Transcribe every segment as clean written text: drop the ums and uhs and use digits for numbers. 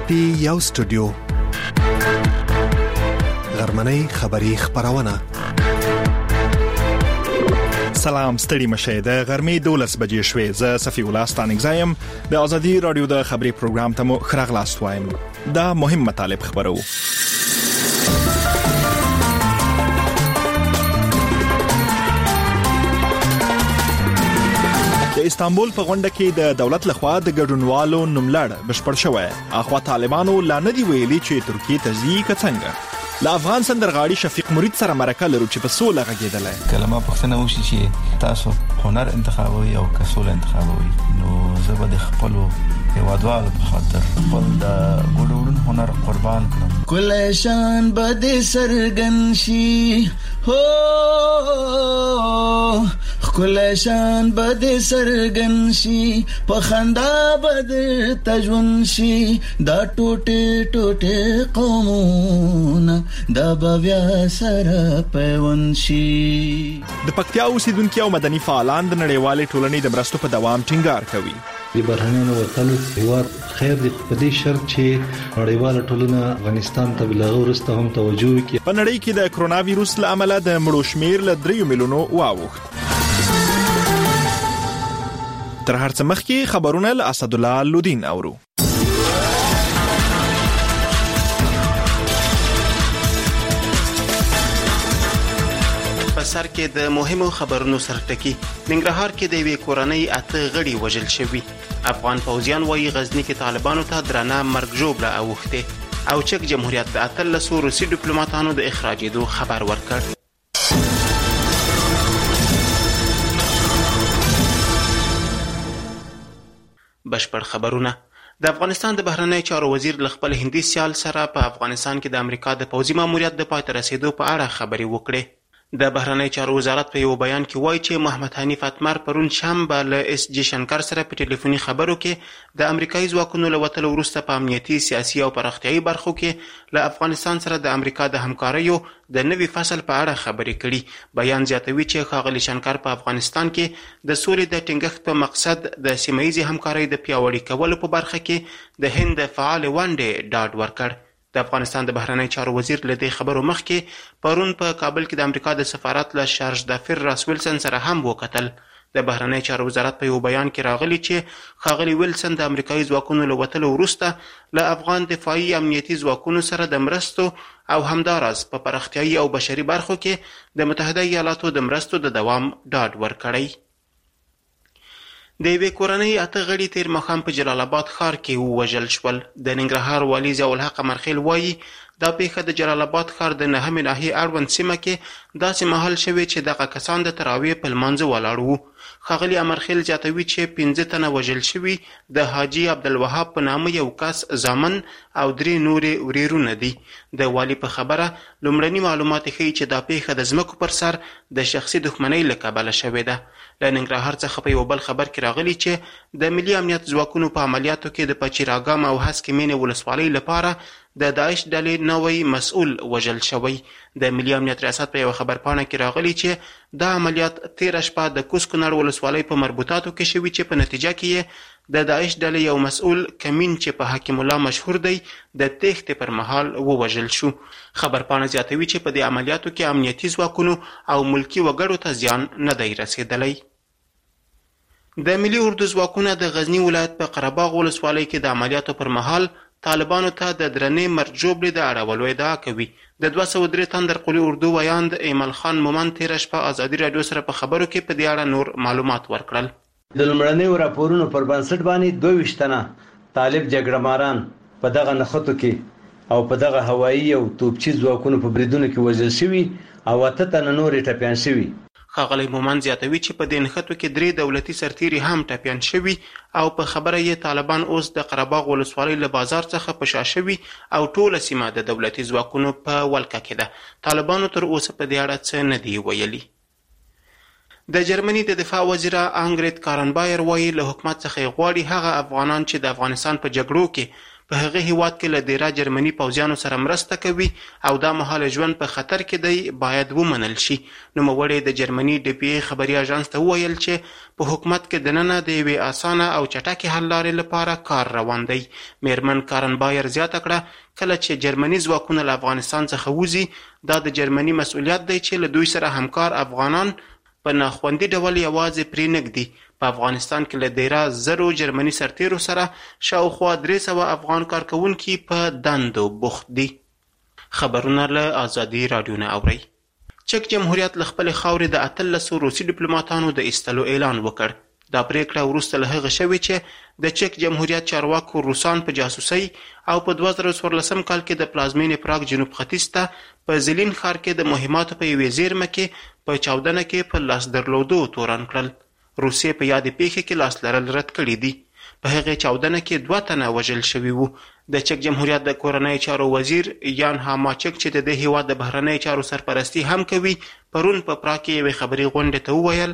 پی یو سټوډیو غرمنۍ خبری خبرونه. سلام ستړي مشه د غرمې 12 بجې شوې. زه صفی الله ستانګزایم د ازادي رادیو د خبري پروګرام ته مو خراغلاست وایم. دا مهم مطالب خبرو. د استانبول په غونډه کې د دولت لخوا د ګډونوالو نوملړ بشپړ شوی. اخوا طالبانو لا نه دی ویلي چې ترکیه ته ځي که څنګه. له افغان سندرغاړي شفیق مرید سره مرکه لرو چې په سوله غږېدلی. کلمه پوښتنه وشي چې تاسو هنر انتخابوي او که سوله انتخابوي، نو زه به د خپلو هیوادوالو په خاطر خپل د ګډوډون هنر قربان کړم. کله شان به دې څرګند شي، هو کله شان به دې څرګند شي، په خندا به درته ژوند شي، دا ټوټې ټوټې قومونه دا به بیا سره پیوند شي. د پکتیا اوسیدونکي او مدني فعالان د نړیوالې ټولنې د مرستو په دوام ټینګار کوي. د بهرنیانو وطن هیواد خیر دی په دې شرط چې نړیواله ټولنه افغانستان ته بلغه ورسته هم توجه وکړي. په نړۍ کې د کرونا وایروس له امله د مړو شمیر له 3 میلیونو واوښت. تر هر څه مخکې خبرونه له اسد الله لودین اورو. سر کې د مهمو خبرونو سرټکی. ننګرهار کې د یوې کورنۍ 8 غړي وژل شوي. افغان پوځیان وايي غزنی کې طالبانو ته درنه مرګ ژوبله اوښته. او چک جمهوریت د 13 روسي ډیپلوماټانو د اخراجېدو خبر ورکړ. بشپړ خبرونه. د افغانستان د بهرنی چارو وزیر له خپل هندي سیال سره په افغانستان کې د امریکا د پوځي ماموریت د پای ته رسیدو په اړه خبرې وکړې. د بهرنی چارو وزارت په یو بیان کې وایي چې محمد حنیف اتمر پرون شنبه له اس جی شنکر سره په ټلیفوني خبرو کې د امریکایي ځواکونو له وتلو وروسته په امنیتي، سیاسي او پراختیایي برخو کې له افغانستان سره د امریکا د همکاریو د نوي فصل په اړه خبرې کړي. بیان زیاتوي چې ښاغلي شنکر په افغانستان کې د سولې د ټینګښت په مقصد د سیمه ییزې همکارۍ د پیاوړي کولو په برخه کې د هند د فعال ونډې ډاډ ورکړ. د افغانستان د بهرنی چارو وزیر له دې خبرو مخکې پرون په کابل کې د امریکا د سفارت له شارج دافر راس ویلسن سره هم وکتل. د بهرنی چارو وزارت په یو بیان کې راغلی چې ښاغلي ویلسن د امریکایي ځواکونو له وتلو وروسته له افغان دفاعي امنیتي ځواکونو سره د مرستو او همداراز په پراختیایي او بشري برخو کې د متحده ایالاتو د مرستو د دوام ډاډ ورکړی. د یوې کورنۍ 8 غړي تیر ماښام په جلال آباد ښار کې ووژل شول. د ننګرهار والي ضیاء الحق امرخیل وایي دا پیښه د جلال آباد ښار د 9 ناحیې اړوند سیمه کې داسې مهال شوې چې دغه کسان د تراویح په لمانځه ولاړ وو. ښاغلي امرخیل زیاتوي چې 15 تنه وژل شوي د حاجي عبدالوهاب په نامه یو کس زامن او 3 نورې ورېرونه دي. د والي په خبره لومړني معلومات ښیي چې دا پیښه د ځمکو پر سر د شخصي دښمنۍ له کبله شوې ده. له ننګرهار څخه په یو بل خبر کې راغلی چې د ملي امنیت ځواکونو په عملیاتو کې د پچیراګام او هسکې مینې ولسوالۍ لپاره د داعش ډلې نوی مسؤل وژل شوی. د ملي امنیت ریاست په یو خبرپاڼه کې راغلی چې دا عملیات 13 شپه د کوز کونړ ولسوالۍ په مربوطاتو کې شوي چې په نتیجه کې د داعش ډلې یو مسؤل کمین چې په حکیم الله مشهور دی د تېښتې پر مهال ووژل شو. خبرپاڼه زیاتوي چې په دې عملیاتو کې امنیتي ځواکونو او ملکی وګړو ته زیان نه دی رسېدلی. د ملي اردو ځواکونه د غزنی ولایت په قرهباغ ولسوالۍ کې د عملیاتو پر مهال طالبانو ته د درنې مرګ ژوبلې د اړولو ادعا کوي. د 203 تندر قولي اردو ویاند ایمل خان مومن تېره شپه ازادي راډیو سره په خبرو کې په دې اړه نور معلومات ورکړل. د لومړنیو راپورونو پر بنسټ باندې 22 تنه طالب جګړه ماران په دغه نښتو کې او په دغه هوایي او توپچي ځواکونو په بریدونو کې وژل شوي او 8 تنه نورې ټپیان شوي. ښاغلی مومن زیاتوي چې په دې نښتو کې 3 دولتي سرتیري هم ټپیان شوي او په خبره یې طالبان اوس د قرهباغ ولسوالۍ له بازار څخه په شا شوي او ټوله سیمه د دولتي ځواکونو په ولکه کې ده. طالبانو تر اوسه په دې اړه څه نه دي ویلي. د جرمني د دفاع وزیره انګرید کارنبایر وایي له حکومت څخه غواړي هغه افغانان چې د افغانستان په جګړو کې په هغه هیواد کې له ډیره جرمني پوځیانو سره مرسته کوي او دا مهال ژوند په خطر کې دی باید ومنل شي. نوموړی د جرمني DPA خبري اژانس ته وویل چې په حکومت کې دننه د یوې اسانه او چټکې حل لارې لپاره کار روان دی. میرمن کارن بایر زیاته کړه کله چې جرمني ځواکونه له افغانستان څخه وځي دا د جرمني مسؤلیت دی چې له دوی سره همکار افغانان په ناخوندي ډول یوازې پرې نږدي. په افغانستان کې له ډیره زرو جرمني سرتیرو سره شاوخوا 300 افغان کارکونکي په دندو بوخت دي. خبرونه له آزادي رادیو نه اوري. چک جمهوریت له خپل خاورې د 13 روسي ډیپلوماټانو د ایستلو اعلان وکړ. دا پریکړه وروسته له هغه شوې چې د چک جمهوریت چارواکو روسان په جاسوسي او په 2014 کال کې د پلازمینې پراګ جنوب ختیځ ته په زیلین ښار کې د مهماتو په یوې زیرمه کې په چاودنه کې په لاس درلودو تورن کړل. روسیې په یادې پیښې کې لاس لرل رد کړي دي. په هغې چاودنه کې 2 تنه وژل شوي وو. د چک جمهوریت د کورنۍ چارو وزیر یان هاماچک چې د دې هیواد د بهرنۍ چارو سرپرستی هم کوي پرون په پراګ کې یوې خبري غونډې ته وویل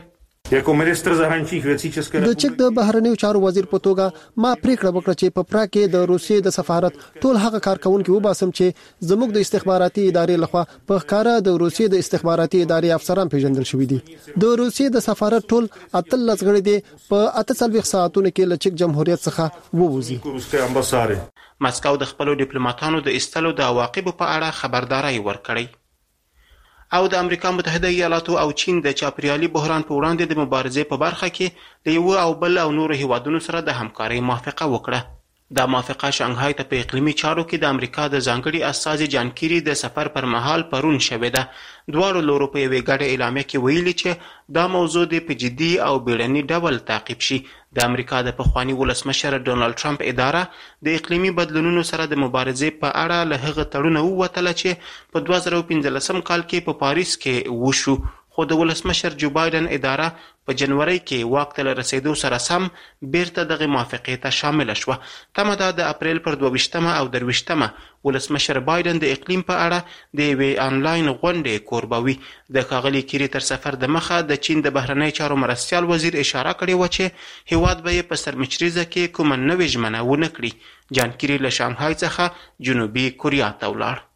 د چک د بهرنیو چارو وزیر په توګه ما پریکړه وکړه چې په پراګ کې د روسیې د سفارت ټول هغه کارکونکي وباسم چې زموږ د استخباراتي ادارې لخوا په ښکارا د روسیې د استخباراتي ادارې افسران پیژندل شوي دي. د روسیې د سفارت ټول 18 غړي دي په 48 ساعتونو کې له چک جمهوریت څخه ووځي. مسکو د خپل ډیپلوماټانو د ایستلو د عواقبو په اړه خبرداري ورکړي. او د امریکا متحده ایالاتو او چین د چاپیریالي بحران په وړاندې د مبارزې په برخه کې د یو او بل او نورو هیوادونو سره د همکارۍ موافقه وکړه. دا موافقه شانګهای ته په اقلیمي چارو کې د امریکا د ځانګړي استازي جان کیری د سفر پر مهال پرون شوې ده. دواړو لورو په یوې ګډه اعلامیه کې ویلي چې دا موضوع د په جدي او بیړني ډول تعقیب شي. د امریکا د پخواني ولسمشر ډونالد ټرمپ اداره د اقلیمي بدلونونو سره د مبارزې په اړه له هغه تړونه ووتله چې په 2015 کال کې په پاریس کې وشو. خو د ولسمشر جو بایدن اداره په جنوري کې واک ته رسیدو سره سم بیرته دغه موافقه ته شامل شوه. تمه ده د اپریل پر 22 او 23 ولسمشر بایدن د اقلیم په اړه د یوې آنلاین غونډې کوربوي. د ښاغلي کیری تر سفر د مخه د چین د بهرنۍ چارو مرستیال وزیر اشاره کړې و چې هیواد به په سرمچریزه کې کومه نوې ژمنه ونه کړي. جان کیری له شانګهای څخه جنوبي کوریا ته ولاړ.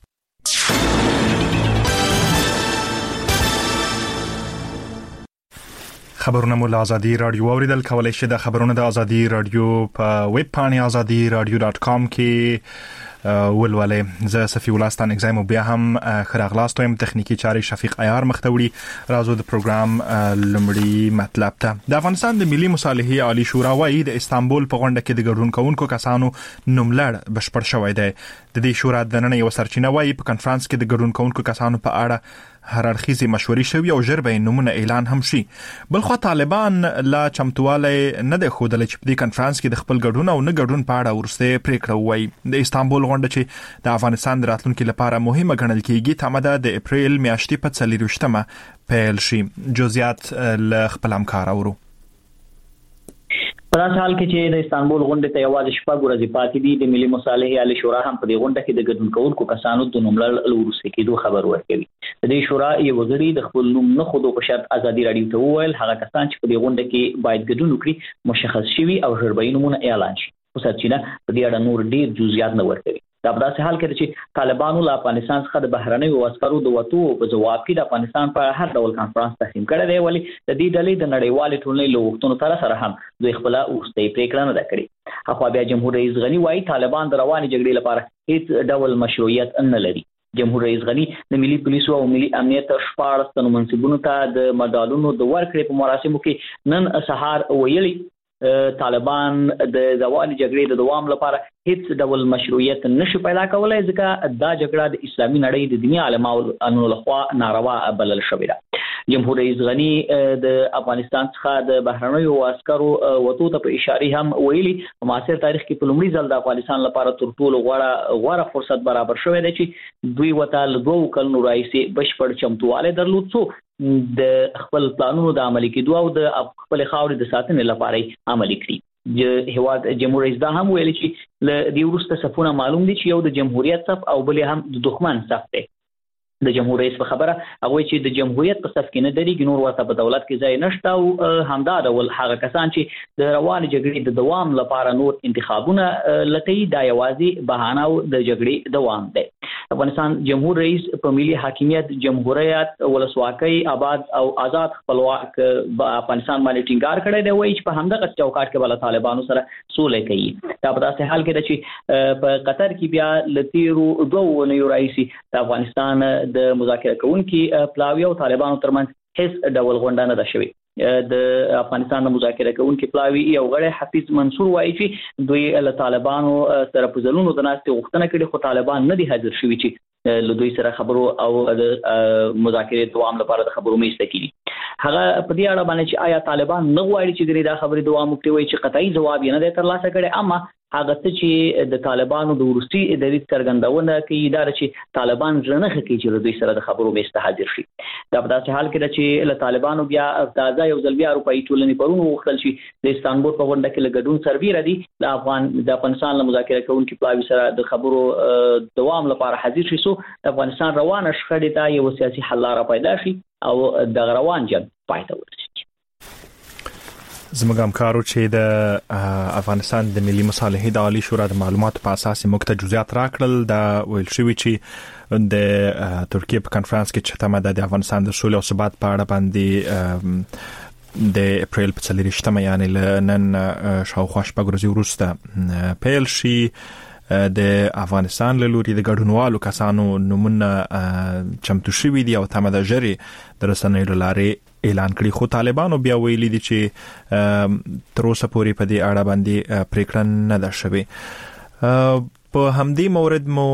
خبرونه مو له آزادي رادیو اوریدل کولای شئ. د خبرونه د آزادي رادیو په ویب پاڼې azadi.radio.com کې ولولې. زه صفی ولستان اگزایم بیا هم خراغلاست وایم. تخنیکی چاري شفیق عیار مختوړي. راځو د پروګرام لمړی مطلب ته. د افغانستان د ملي مصالحې عالی شورا وايي د استانبول په غونډه کې د ګډون کوونکو کسانو نوملړ بشپړ شوی دی. د دې شورا د نن یو سرچینه وايي په کانفرنس کې د ګډون کوونکو کسانو په اړه هر اړخیزې مشورې شوي او ژر به نمونه اعلان هم شي. بلخو طالبان لا چمتوالی نه دی ښودلی چې په دې کنفرانس کې د خپل ګډون او نه ګډون په اړه وروستۍ پریکړه ووایي. د استانبول غونډه چې د افغانستان د راتلونکي لپاره مهمه ګڼل کېږي تمه ده د اپریل میاشتې په 24 پیل شي. جزئیات له خپل همکار اورو. په داسې حال کې چې د استانبول غونډې ته یوازې شپږ ورځې پاتې دي، د ملي مصالحې عالی شورا هم په دې غونډه کې د ګډون کوونکو کسانو د نوملړ وروستي کېدو خبر ورکوي. د دې شورا یو غړي د خپل نوم نه خودو په شرط ازادي راډیو ته وویل هغه کسان چې په دې غونډه کې باید ګډون وکړي مشخص شوي او ژر به نومونه اعلان شي. خو سرچینه په دې اړه نور ډېر جزئیات نه ورکوي. دا په داسې حال کې چې طالبانو له افغانستان څخه د بهرنیو عسکرو د وټو په جواب کې د افغانستان په هر ډول کانفرنس تحریم کړی دی، ولی د دې ډلې د نړیوالې ټولنې له غوښتنو سره هم دوی خپل وروستۍ پریکړه نه ده کړې. اخوا بیا جمهور رئیس غني وایي طالبان د روانې جګړې لپاره هیڅ ډول مشروعیت نه لري. جمهور رئیس غني د ملي پولیسو او ملي امنیت 14 تنو منصبونو ته د مډالونو د ورکړې په مراسمو کې نن سهار ویلي طالبان د روانې جګړې د دوام لپاره هیڅ ډول مشروعیت نشي پیدا کولای، ځکه دا جګړه د اسلامي نړۍ د دنیا علماو لخوا ناروا بلل شوې ده. جمهور رئیس غني د افغانستان څخه د بهرنیو عسکرو وټو ته په اشاره هم ویلي په معاصر تاریخ کې په لومړي ځل د افغانستان لپاره تر ټولو غوره فرصت برابر شوی دی چې دوی وته له 2 کلونو راهیسې بشپړ چمتوالی درلود څو د خپل پلانونو د عملي کېدو او د خپل خاورې د ساتنې لپاره عملي کړي. هیواد جمهور رئیس دا هم ویلي چې له دې وروسته صفونه معلوم دي چې یو د جمهوریت صف او بل هم د دښمن صف دی. د جمهور رئیس په خبره هغه چې د جمهوریت په صف کې نه درېږي نور ورته په دولت کې ځای نشته او همدا ډول هغه کسان چې د روانې جګړې د دوام لپاره نور انتخابونه لټوي دا یوازې بهانه او د جګړې دوام دی. افغانستان جمهور رئیس په ملي حاکمیت جمهوریت ولسواکۍ آباد او آزاد خپلواک افغانستان باندې ټینګار کړی دی وایي چې په همدغه چوکاټ کې بل طالبانو سره سولې کوي. دا په داسې حال کې ده چې په قطر کې بیا لتیرو دوه نو رئیسي د افغانستان د مذاکره کوونکي پلاوی او طالبانو ترمنځ هیڅ ډول غونډه نه ده شوې. د افغانستان د مذاکره کوونکي پلاوی یو غړی حفیظ منصور وایي چې دوی له طالبانو سره په ځلونو د ناستې غوښتنه کړې خو طالبان نه دي حاضر شوي چې له دوی سره خبرو او د مذاکرې دوام لپاره د خبرو میز ته کړي. هغه په دې اړه باندې چې آیا طالبان نه غواړي چې دا خبرې دوام وکړي وایي چې قطعي ځواب یې نه دی ترلاسه کړی، اما هغه څه چې د طالبانو د وروستي دریځ څرګندونه کوي دا چې طالبان ځنه نه کوي چې دوی سره د خبرو میز ته حاضر شي. دا په داسې حال کې ده چې له طالبانو بیا تازه یو ځل بیا اروپایي ټولنې پرون وغوښتل چې د استانبول په غونډه کې له ګډون سربیره دي د افغانستان له مذاکره کوونکي پلاوي سره د خبرو دوام لپاره حاضر شي، سو افغانستان روانه شخړې ته یو سیاسي حل لاره پیدا شي او د روان جنګ پای ته ورسیږي. زموږ همکارو چې د افغانستان د ملي مصالحې د عالی شورا د معلوماتو په اساس موږ ته جزئیات راکړل. دا ویل شوی چې د ترکیه په کانفرنس کې چې تمه د افغانستان د سولې او ثبات په اړه باندې د اپریل په 4 یعنی نن شاوخوا شپږ ورځې وروسته پیل شي. د افغانستان له لوري د ګډونوالو کسانو نومونه چمتو شوي دي او تمه د ژرې د رسنیو له لارې اعلان کړی، خو طالبانو بیا ویلي دي چې تر اوسه پورې په دې اړه باندې پریکړه نه ده شوې. په همدې مورد مو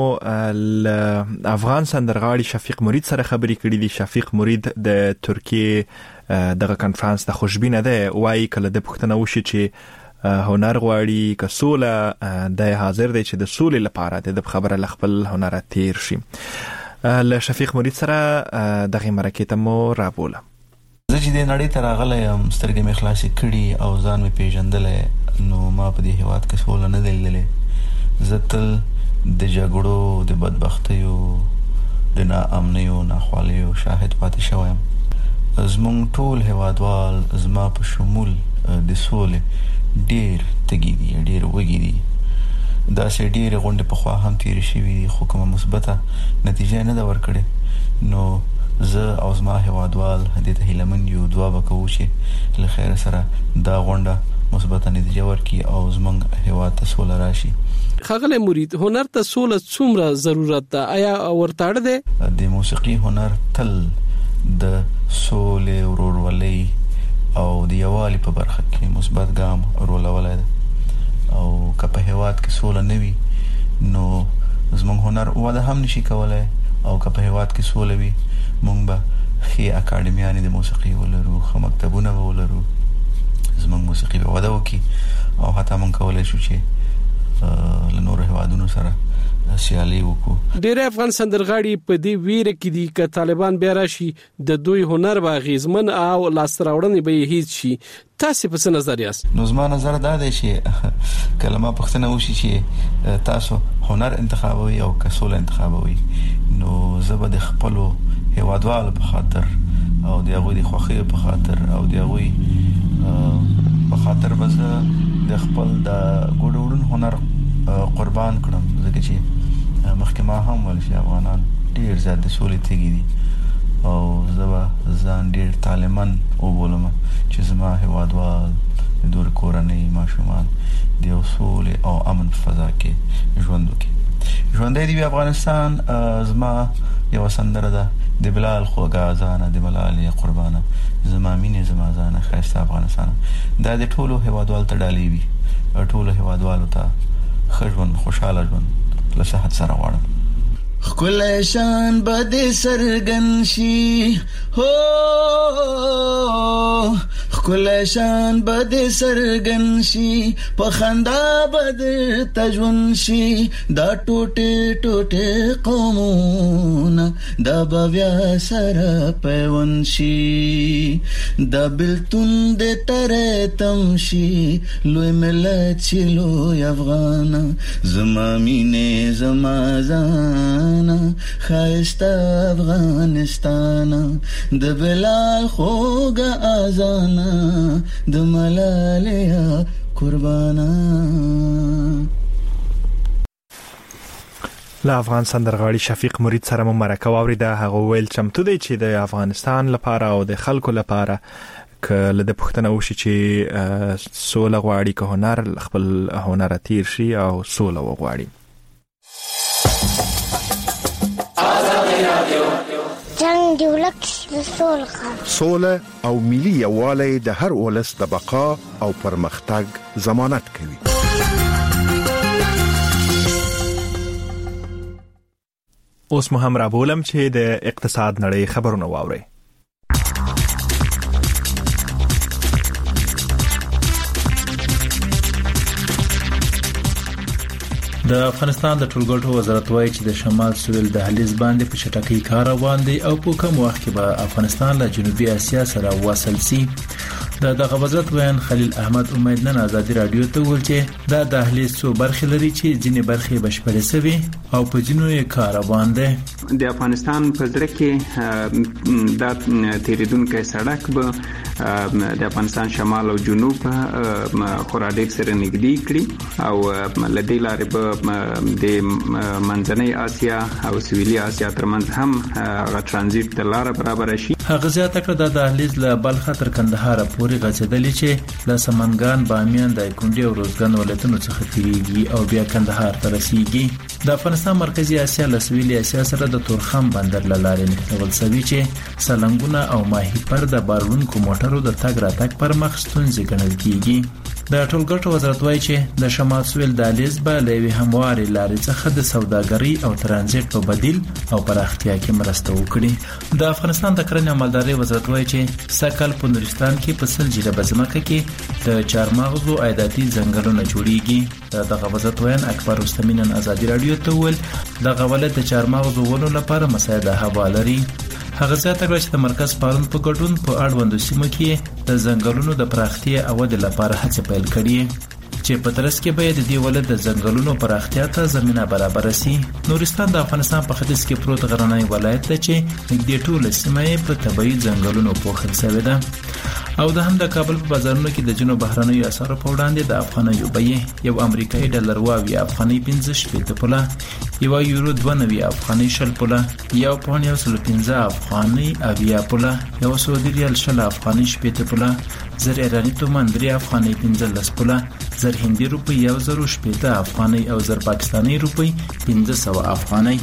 افغان سندرغاړي شفیق مرید سره خبرې کړې دي. شفیق مرید د ترکیه دغه کانفرنس د خوشبینه ده، وایي کله د پښتنه وشي چې هنر غواړي که سوله د حاضر دی چې د سولې لپاره د خبره لخپل هنر تیر شي. له شفیق مرید سره دغه مرکه ته مو رابوله. زه چې د نړۍ ته راغلی یم سترګې مې خلاصې کړي او ځان مې پیژندلی، نو ما په دې هېواد کې سوله نه دی لیدلې. زه تل د جګړو د بدبختیو د ناامنیو ناخوالیو شاهد پاتې شوی یم. زموږ ټول هېوادوال زما په شمول د سولې ډېر تږي دي، ډېر وږي دي. داسې ډېرې غونډې پخوا هم تېرې شوي دي خو کومه مثبته نتیجه نه ده ورکړې. نو زه او زما هېوادوال دې ته هیلهمند یو، دعا به کوو چې له خیره سره دا غونډه مثبته نتیجه ورکړي او زموږ هېواد ته سوله راشي. ښاغلی مرید، هنر ته سوله څومره ضرورت ده؟ آیا ورته اړ دی؟ د موسیقي هنر تل د سولې، ورورولۍ او د یووالي په برخه کې مثبت ګام رولولی ده، او که په هېواد کې سوله نه وي نو زموږ هنر وده هم نشي کولی، او که په هېواد کې سوله وي موږ به ښې اکاډمیانې د موسیقي ولرو، ښه مکتبونه به ولرو، زموږ موسیقي به وده وکړي او حتی موږ کولی شو چې له نورو هېوادونو سره سیالي وکړو. ډېر افغان سندرغاړي په دې ویره کې دي چې طالبان بیا راشي د دوی هنر به اغیزمن او لاسته راوړنې به هیڅ شي. تاسو په څه نظر یاست؟ نو زما نظر دا دی چې کله ما پوښتنه وشي چې تاسو هنر انتخابوي او که سوله انتخابوي، نو زه به د خپلو هېوادوالو په خاطر او د هغوی د خوښیو په خاطر او د هغوی په خاطر به زه د خپل د ګډوډون هنر قربان کړم، ځکه چې مخکې ما هم ویل چې افغانان ډېر زیات د سولې تږي دي او زه به ځان ډېر طالبمن وبولم چې زما هېوادوال د دوی کورنۍ ماشومان د یو سولې او امن په فضا کې ژوند وکړي. ژوندی دې وي افغانستان. زما یوه سندره ده د بلال خوږه ځانه د ملالې قربانه، زما مینې زما ځانه ښایسته افغانستانه. دا د ټولو هېوادوالو ته ډالۍ وي، ټولو هېوادوالو ته ښه ژوند، خوشحاله ژوند له صحت سره غواړم. خلای شان بد سرګن شي هو خلای شان بد سرګن شي په خندا بد تجون شي دا ټوټه ټوټه قومونه دا بیا سره پیون شي دا بلتون د ترې تم شي لوی ملت شي لوی افغان زما مینه زما ځان افغانستان خایسته افغانستان د بلال خوګه اذان د ملالیا قربانا. له افغان سندرغاړي شفیق مرید سره مو مرکه واوریده. هغه ویل چمتو دی چې د افغانستان لپاره او د خلکو لپاره کله د پښتنه وشي چې سوله غواړي که هنر خپل هنر تیر شي او سوله وغواړي. جنگ دی ولک سوله او ملي یووالی د هر ولس د بقا او پرمختګ ضمانت کوي. اوس مو هم را بولم چې د اقتصاد نړۍ خبرونه واوري. د افغانستان د ټولګټو وزارت وایي چې د شمال سویل دهلیز باندې په چټکۍ کار روان دی او په کوم وخت کې به افغانستان له جنوبي اسیا سره وصل شي. دغه وزارت ویان خلیل احمد امید نن آزادي رادیو ته ویل چې دا دهلیز څو برخې لري چې ځینې برخې بشپړې شوي او په ځینو یې کار روان دی. د افغانستان په زړه کې دا تیریدونکو سړک به د افغانستان شمال او جنوب خورا ډیر سره نږدې کړي او لدې لارې به د منځنۍ آسیا او سویلي آسیا ترمنځ هم هغه ترانزیت د لار برابر شي. هغه زیاته کړه د دهلیز له بلخ تر کندهار پورې غځېدلی چې له سمنګان، بامیان، دایکنډي او روزګان ولایتونو څخه تیریږي او بیا کندهار ته رسیږي. د افغانستان مرکزی آسیا له سویلي آسیا سره د تورخم بندر له لارې نښلول شوی چې سلنګونه او ماهیپر د بارونکو موټرو د تګ راتګ پر مخ ستونزې ګڼل کیږي. د ټولګټو وزارت وایي چې د شمال سویل دهلیز به له یوې هموارې لارې څخه د سوداګرۍ او ترانزیت په بدیل او پراختیا کې مرسته وکړي. د افغانستان د کرنې او مالدارۍ وزارت وایي چې سږکال په نورستان کې په 100 جریبه ځمکه کې د چارمغزو عایداتي ځنګلونه جوړیږي. دغه وزارت ویان اکبر رستمی نن آزادي رادیو ته ویل دغه ولایت د چارمغزو ونو لپاره مساعده هوا لري. هغه زیاته کړه چې د مرکز پالون په ګډون په اړوندو سیمو کې د ځنګلونو د پراختیا او د لپاره هڅې پیل کړي چې په ترڅ کې به د دې ولایت د ځنګلونو پراختیا ته زمينه برابر شي. نورستان د افغانستان په ختیځ کې پروت غرنی ولایت دی چې نږدې ټوله سیمه په طبیعي ځنګلونو پوښل شوې ده او د هم د کابل په بازارونو کې د جنوب بهرنیو اسعارو په وړاندې د افغانیو بیې یو امریکایي ډالر واوي افغاني 15 پوله، یو یورو 92 افغاني 10 پوله، یو پاونډ 115 افغاني 80 پوله، یو سعودي ریال 10 افغاني 70 پوله، زر ایرانی تومان 3 افغاني 15 پوله، زر هندي روپی 1080 افغاني او زر پاکستاني روپی 1500 افغاني.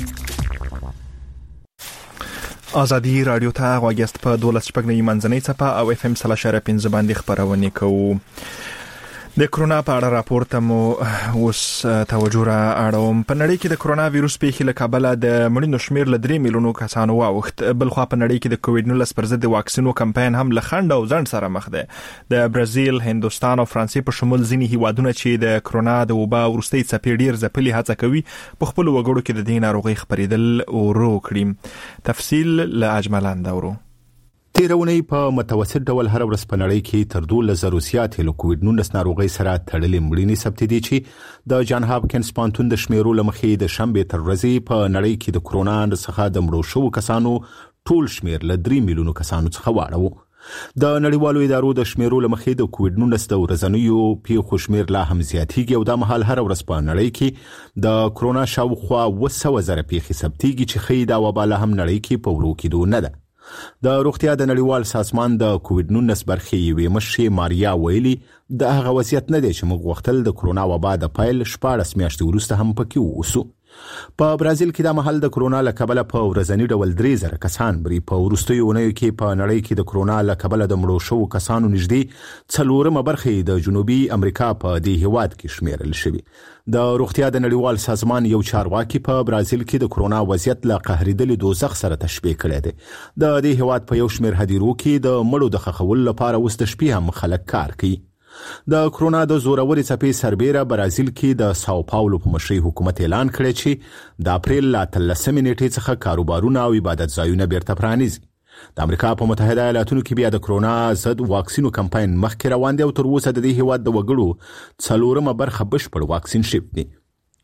آزادی رادیو ته غواګست په 12 شپږنی منځنۍ صفه او FM 3.5 باندې خبرونه کوو. د کرونا په اړه راپور ته مو اوس توجه را اړوم. په نړۍ کې د کرونا وایروس پیښې له کبله د مړینو شمیر له 3 میلیونو کسانو واوښت. بل خو په نړۍ کې د کووډ 19 پر ضد د واکسینو کمپاین هم له خنډ او ځنډ سره مخ دی. د برازیل، هندوستان او فرانسې په شمول ځینې هیوادونه چې د کرونا د وبا وروستۍ څپې ډیر ځپلي هڅه کوي په خپل وګړو کې د دې ناروغۍ خپرېدل ورو کړي. تفصیل له اجملان دورو. تیرونی په متوسط ډول هر ورځ په نړۍ کې تر 12,000 زیاتې له کووډ 19 ناروغۍ سره تړلې مړینې ثبت دي چې د جان هاپکینز پوهنتون د شمیرو لمخې د شنبه تر ورځې په نړۍ کې د کرونا څخه د مړو شوو کسانو ټول شمیر له 3 میلیونو کسانو څخه واړو. د نړیوالو ادارو د شمیرو لمخې د کووډ 19 د ورځنیو پیښو شمیر لا هم زیاتېږي او د مهال هر ورځ په نړۍ کې د کرونا شاوخوا 200,000 پیښې ثبتېږي چې خې دا وبا له هم نړۍ کې په ورو کېدو نه ده. د روغتیا د نړیوال سازمان د کووډ 19 برخې یوې مشرې ماریا ویلي د هغه وضعیت نه دی چې موږ غوښتل د کرونا وبا د پایل 14 میاشتې وروسته هم پکې ووسو. په برازیل کې د محل د کرونا له کبله په ورځنی ډول 3,000 کسان بری په وروستیو اونیو کې په نړۍ کې د کرونا له کبله د مړو شوو کسانو نږدې 4 برخې د جنوبي امریکا په دې هیواد کې شمیرل شوي. د روغتیا د نړیوال سازمان یو چارواکي په برازیل کې د کرونا وضعیت له قهرېدلې دوزخ سره تشبیه کړی دی. د دې هیواد په یو شمیر هدیرو کې د مړو د ښخولو لپاره اوس د شپې هم خلک کار کوي. د کرونا د زوروري څپې سربېره برازیل کې د ساو پاولو په مشرۍ حکومت اعلان کړی چې د اپریل له 13 نیټې څخه کاروبارونه او عبادت ځایونه بیرته پرانیزي. د امریکا په متحده ایالاتونو کې بیا د کرونا ضد واکسینو کمپاین مخکې روان دی او تر اوسه د دې هیواد د وګړو 4 برخه بشپړ واکسین شوي دي.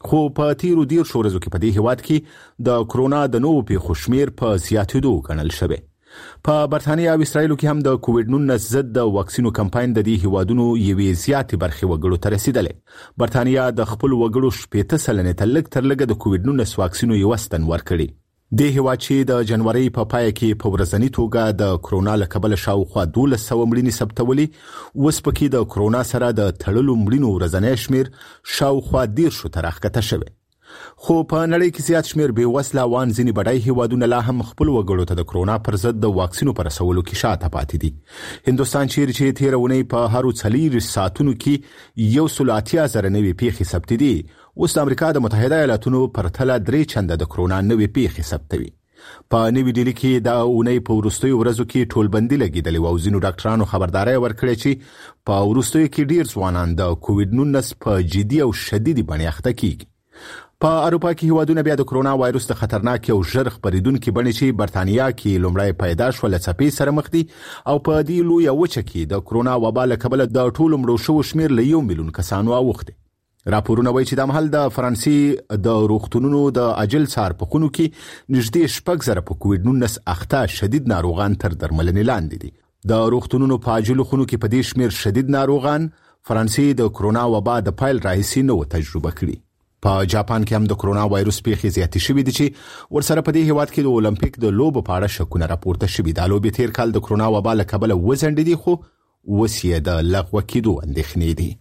خو په تیرو 10 ورځو کې په دې هیواد کې د کرونا د نوو پیښو شمیر په زیاتېدو ګڼل شوی. په برتانیا او اسرائیل کې هم د کووډ-19 ضد د واکسینو کمپاین د دې هیوادونو یوې زیاتې برخې وګړو ته رسیدلې. برتانیا د خپل وګړو 70% ته لږ تر لږه د کووډ-19 واکسینو یو ستن ورکړي. د هیواد چې د جنوري په پای کې په ورځنی توګه د کرونا له کبله شاوخوا 1200 مړینې ثبتولې، اوس پکې د کرونا سره د تړلو مړینو ورځنی شمیر شاوخوا 10 ته راښکته شوی. خو په نړۍ کې زیات شمیر بې وسله وان ځینې بډای هیوادونه لا هم خپل وګړو ته د کرونا پر ضد د واکسینو پر رسولو کې شاته پاتې دي. هندوستان چې تیر اونۍ په هر 40 ساعتونو کې 180,000 نوې پیښې ثبت دي، اوس د امریکا د متحده ایالاتونو پر تله 3 چنده د کرونا نوې پیښې ثبتوي. په نوې ډیلي کې د اونۍ په وروستیو ورځو کې ټولبندي لګیدلې او ځینو ډاکټرانو خبرداري ورکړې چې په وروستیو کې ډیر ځوانان د کووډ-19 په جدي او شدیدي بڼه اخته کیږي. په اروپا کې هیوادونه بیا د کرونا وایروس د خطرناک او ژر خپریدونکو بڼې چې برتانیا کې لومړی پیدا شو له څپې سره مخ دي او په دې لوی وچه کې د کرونا وبا له کبله د ټولو مړو شو شمیر له 1 میلیون کسانو اوخته. راپورونه وایي چې د محل د فرانسې د روغتونونو د اجل سار په خونو کې نږدې 6,000 په کووډ-19 اخته شدید ناروغان تر درملنې لاندې دي. د روغتونونو په اجل خونو کې په دې شمیر شدید ناروغان فرانسې د کرونا وبا د پایل راهیسي نو تجربه کړي. په جاپان کې هم د کرونا وایروس پیښې زیاتې شوې دي چې ورسره په دې هیواد کې د اولمپیک د لوبو په اړه شکونه راپورته شوي. د لوبې تیر کال د کرونا وبا له کبله وځنډې دي، خو اوس یې د لغوه کېدو اندېښنې دي.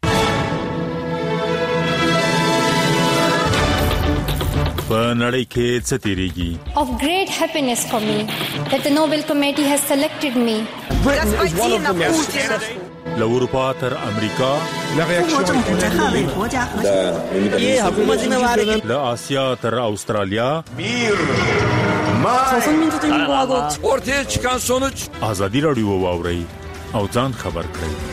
په نړۍ کې څه تیریږي؟ Of great happiness for me that the Nobel Committee has selected me. له اروپا تر امریکا، له آسیا تر استرالیا، ortaya çıkan sonuç ازادي رادیو واوري او ځان خبر کړئ.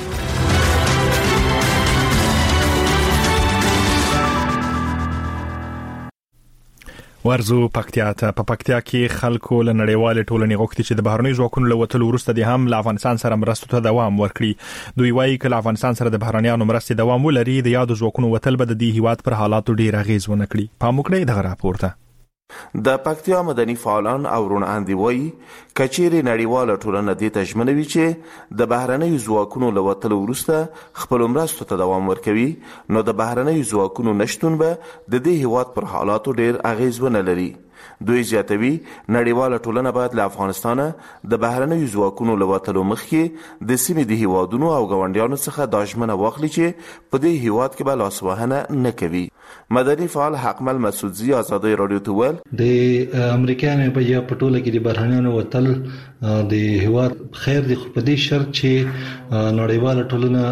ورزو پکتیا ته په پکتیا کې خلکو له نړیوال ټولنې غوښتي چې د بهرنۍ ځواکونو له وتلو وروسته د هم له افغانستان سره مرستو ته دوام ورکړي. دوی وایي چې له افغانستان سره د بهرنیانو مرستې دوام ولري، د یادو ځواکونو وتل به د دې هیواد پر حالاتو ډیر اغیز ونه کړي. پام وکړئ دغه راپور ته. د پکتیا مدني فعالان او روناندي وایي کچېرې نړیواله ټولنه دې ته ژمنوي چې د بهرنیو ځواکونو له وتلو وروسته خپل مرستو ته دوام ورکوي، نو د بهرنیو ځواکونو نشتون به د دې هیواد پر حالاتو ډیر اغیز ونه لري. دوی زیاتوي نړیواله ټولنه باید له افغانستانه د بهرنیو ځواکونو له وتلو مخکې د سیمې د هیوادونو او ګاونډیانو څخه دا ژمنه واخلي چې په دې هیواد کې به لاسوهنه نه کوي. مدني فعال حقمل مسعودزي ازادي رادیو ته ویل د امریکایانو په یا پټوله کې د بهرنیانو وتل د هیواد خیر دی، خو په دې شرط چې نړیواله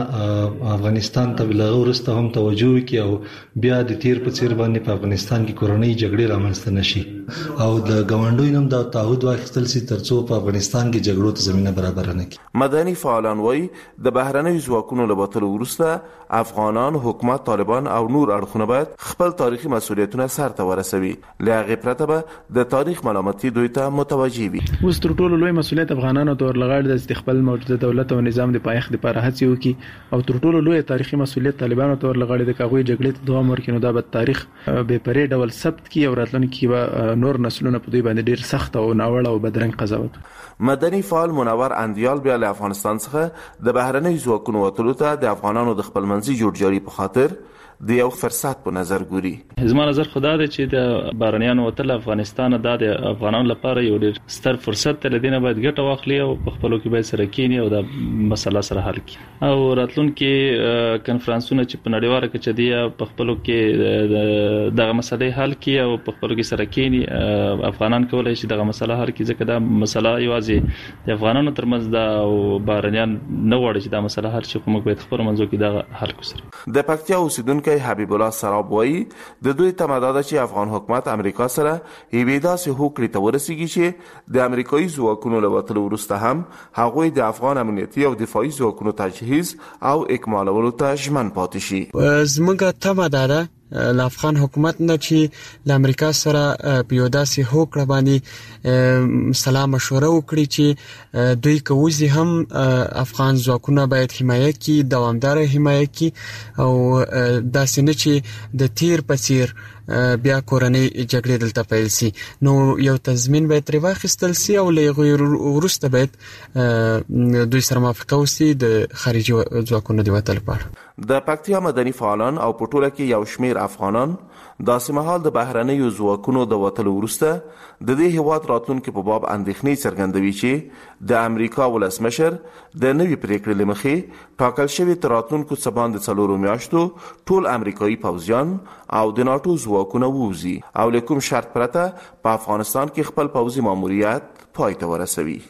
ټولنه افغانستان ته بلغه ورسته هم توجه وکړي او بیا د تیر په څیر باندې په افغانستان کې کورنۍ جګړې رامنځته نشي او د ګاونډیو نوم د تعهد واخیستل سي ترڅو په افغانستان کې جګړو ته زمينه برابر نه کړي. مدني فعالان وایي د بهرنیو ځواکونو له وتلو وروسته افغانان، حکومت، طالبان او نور اړخونه باید خپل تاریخي مسؤلیتونه سرته ورسوي. له هغې پرته به د تاریخ ملامتي دوی ته متوجه وي. اوس تر ټولو لوی مسؤلیت افغانانو ته ورلغاړي د خپل موجوده دولت او نظام د پایښت لپاره هڅې وکړي او تر ټولو لوی تاریخي مسؤلیت طالبانو ته ورلغاړي د کاغوي جګړې ته دوام ورکړي. نو دا به تاریخ به پرې ډول ثبت کړي او راتلونکي به نور نسلونه په دوی باندې ډیر سخت او ناوړه او بدرنګ قضاوت. مدني فعال منور اندیال بیا له افغانستان څخه د بهرنیو ځواکونو وتلو ته د افغانانو د خپلمنځي جوړجاړي په خاطر د یو فرصت په نظر ګوري. زما نظر خدا دی چې د بهرنیانو وتل افغانستان د افغانانو لپاره یو ډیر ستر فرصت دی، لدینه باید ګټه واخلي او په خپلو کې به سره کینی او د مسله سره حل کړي او راتلونکي کنفرانسونه چې په نړیواله کچه دی په خپلو کې دغه مسلې حل کړي او په خپلو کې سره کینی. افغانان کولای شي دغه مسله حل کړي ځکه دا مسله یوازې د افغانانو ترمنځ دا او بهرنیان نه غواړي چې دا مسله حل شي، خو موږ باید خپل منځو کې دا حل کړو. د پکتیا اوسیدونکو حبیب الله سراب وایي د دوی تمه ده چې افغان حکومت امریکا سره یوې داسې هوکړې ته ورسیږي چې د امریکایي ځواکونو له وتلو وروسته هم هغوی د افغان امنیتي او دفاعي ځواکونو تجهیز او اکمالولو ته ژمن پاتې شي. زموږ تمه ده د افغان حکومت نه چې د امریکا سره په یو داسې هوکړه باندې سلا مشوره وکړي چې دوی کوزي هم افغان ځواکونه باید حمایت کی دوامدار حمایت کی او داسې نه چې د تیر په څیر بیا کورنۍ جګړې دلته پیل سي. نو یو تضمین باید تر واخیستل سي او له وروسته باید دوی سره موافقه وسي د خارجي ځواکونو د وټل لپاره. د پکتیا مدني فعالان او په ټوله کې یو شمیر افغانان داسې مهال د بهرنیو ځواکونو د وټلو وروسته د دې هیواد راتلونکي په باب اندېښنې څرګندوي چې د امریکا ولسمشر د نوي پریکړې لمخې ټاکل شوی تر راتلونکو څه باندې 4 میاشتو ټول امریکایي پوځیان او د ناتو ځواکونه ووزي او له کوم شرط پرته په افغانستان کې خپل پوځي ماموریت پای ته ورسوي.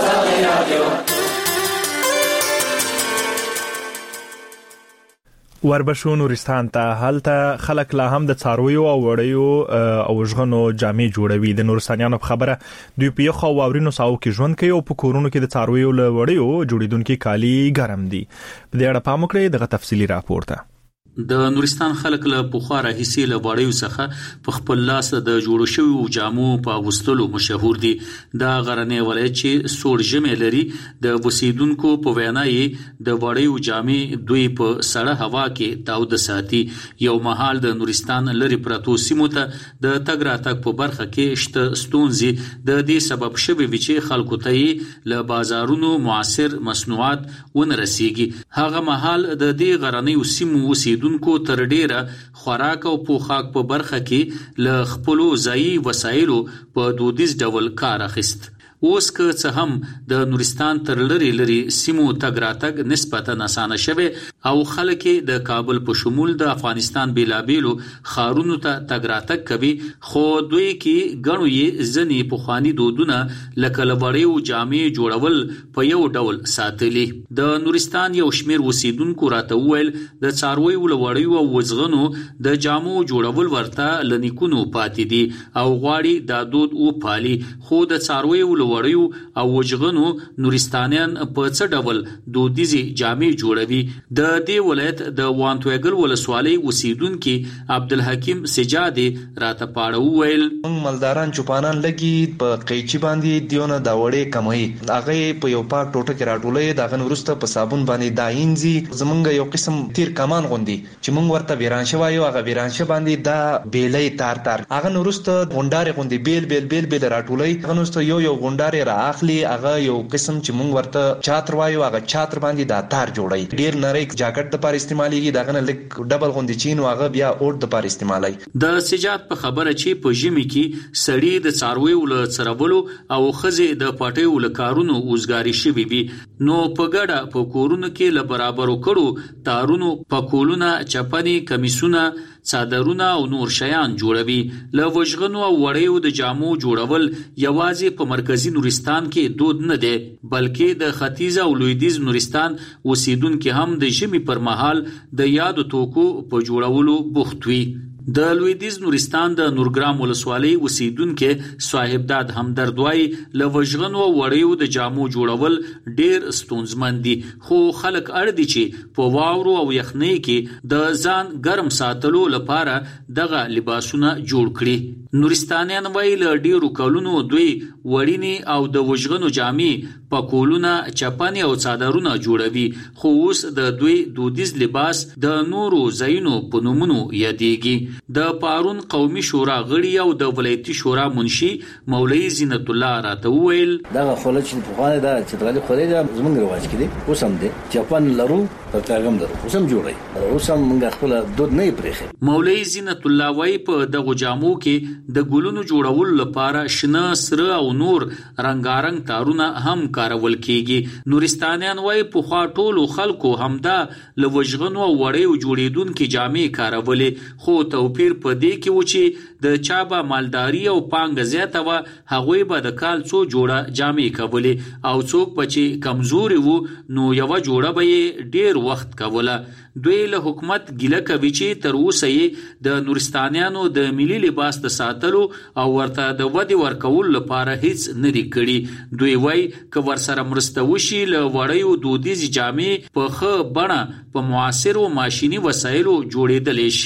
وربشو نورستان ته هلته خلک لا هم د څارویو او وړیو او ژغنو جامې جوړوي. د نورستانیانو په خبره دوی په یو خو واورینو ساو کې ژوند کوي او په کورونو کې د څارویو له وړیو جوړیدونکو کالي ګرم دي. په دې اړه پام وکړئ دغه تفصیلی راپور ته. د نورستان خلک له پخوا راهیسې له وړیو څخه په خپل لاس د جوړو شویو جامو په اغوستلو مشهور دي. دا غرنی ولایت چې سوړ ژمی لري د اوسیدونکو په وینا یې د وړیو جامې دوی په سړه هوا کې تاوده ساتي. یو مهال د نورستان لري پرتو سیمو ته د تګ راتګ په برخه کې شته ستونزې د دې سبب شوي چې خلکو ته له بازارونو معاصر مصنوعات ونرسيږي. هغه مهال د دې غرنیو سیمو دونکو تر ډیره خوراک او پوښاک په برخه کې له خپلو ځایي وسایلو په دودیز ډول کار اخیست. اوس که څه هم د نورستان تر لري سیمو تګ راتګ نسبتا اسانه شوه او خلک د کابل په شمول د افغانستان بیلابیلو خارونو ته تګ راتګ کوي، خو دوی کې غنو یې ځنی پخوانی دودونه لکه لوړیو جامې جوړول په یو ډول ساتلي. د نورستان یو شمیر اوسیدونکو راته ویل د څارویو لوړیو او وزغنو د جامو جوړول ورته لنیکونو پاتې دي او غواړي دا دود او پالي. خو د څارویو وړیو او وجغنو نورستانیان په څه ډول دودیزي جامې جوړوي. د دې ولایت د وانتوګل ولسوالۍ اوسیدونکو عبدالحکیم سجادي راته پاړو ویل مالداران چوپانان لګي په قیچي باندې دیونه دا وړې کموي، هغه په یو پاک ټوټه کې راټولې دغه ورسته په صابون باندې داینځي. زمونږ یو قسم تیر کمان غوندي چې مونږ ورته ویرانشه وایو، هغه ویرانشه باندې دا بیلې تار هغه ورسته غونډارې غوندي بیل راټولې. هغه ورسته یو غونډارې را اخلي، هغه یو قسم چې مونږ ورته چاتر وایو، هغه چاتر باندې دا تار جوړي. ډیر نری جاکټ د پاره استعماليږي، دغه نه لیک ډبل غوندي چین او هغه بیا اوټ د پاره استعمالي. د سجاد په خبره چې په ژمي کې سړی د څارویو له څرولو او خزه د پټیو له کارونو اوسګاری شوي وي، نو په ګډه په کورونو کې له برابرو کړو تارونو پکولونه، چپنې، کمیسونه، څادرونه او نور شیان جوړوي. له وژغنو او وړیو د جامو جوړول یوازې په مرکزی نورستان کې دود نه دی، بلکې د ختیځ او لویدیځ نورستان اوسیدونکو هم د ژمي پر مهال د یادو توکو په جوړولو بوخت وي. د لویدیځ نورستان د نورګرام ولسوالۍ اوسیدونکو صاحبداد همدرد وایي له وژغنو او وړیو د جامو جوړول ډیر ستونزمن دي، خو خلک اړ دي چې په واورو او یخنۍ کې د ځان ګرم ساتلو لپاره دغه لباسونه جوړ کړي. نورستانیان وایي له ډیرو کلونو دوی وړینې او د وژغنو جامې پکولونه، چپنې او څادرونه جوړوي، خو اوس د دوی دودیز لباس د نورو ځایونو په نومونو یادېږي. د پارون قومي شورا غړي او د ولایتي شورا منشي مولوي زینت الله راته ویل دا خلک چې په خانه دا چې دغه خلک زمونږ رواج کړي اوس هم دي، چپن لرو ترګم درو اوس هم جوړي، اوس هم موږ خپل دود نه پرېخي. مولوي زینت الله وایي په دغه جامو کې د ګلونو جوړول لپاره شنه، سره او نور رنگارنګ تارونه هم کارول کیږي. نورستانیان وایي په خوا ټولو خلکو همدا لوجغنو او وړیو جوړیدونکو جامې کارولې، خو توپیر په دې کې و چې د چا به مالداري او پانګه زیاته وه، هغوی به د کال څو جوړه جامې کولې او څوک به چې کمزوري وو نو یوه جوړه به یې ډیر وخت کوله. دوی له حکومت ګیله کوي چې تر اوسه یې د نورستانیانو د ملي لباس د ساتلو او ورته د ودې ورکولو لپاره هیڅ نه دي کړي. دوی وایي که ورسره مرسته وشي له وړیو دودیزې جامې په ښه بڼه په معاصرو ماشیني وسایلو جوړېدلی شي.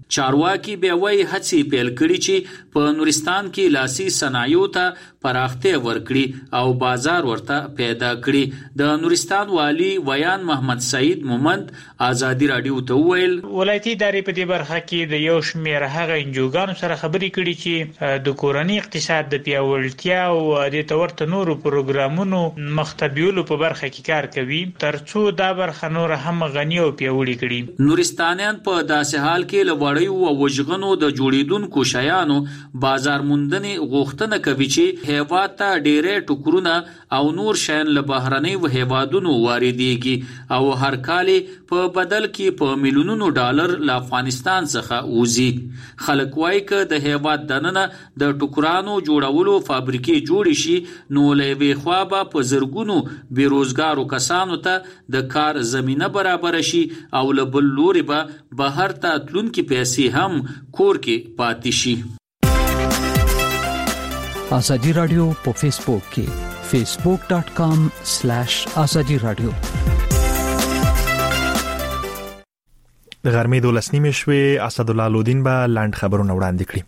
چارواکي به وایي هڅې پیل کړي چې په نورستان کې لاسي صنایعو ته پراختیا ورکړي او بازار ورته پیدا کړي. د نورستان والی ویان محمد سعید مومند ازادي رادیو ته وویل ولایتي ادارې په دې برخه کې د یو شمېر هغه انجوګانو سره خبرې کړي چې د کورنۍ اقتصاد د پیاوړتیا او د تورته نورو پروګرامونو مختبیولو په برخه کې کار کوي ترڅو دا برخه نور هم غني او پیاوړي کړي. نورستانیان په داسې حال کې لوړیو او وژغنو د جوړیدونکو شیانو بازار موندنې غوښتنه کوي چې هیواد ته ډېرې ټوکرونه او نور شیان له بهرنیو هیوادونو واردېږي او هر کال په بدل کې په میلیونونو ډالر له افغانستان څخه وځي. خلک وایي که د هیواد دننه د ټوکرانو جوړولو فابریکې جوړې شي نو له یوې خوا به په زرګونو بېروزګارو کسانو ته د کار زمینه برابر شي او له بل لوري به بهر ته تلونکي پیسې هم کور کې پاتې شي. ازادي رادیو په فیسبوک کې facebook.com/azadi radio. د غرمې 12 شوي اسد الله لودین به لاند خبرونه وړاندې کړي.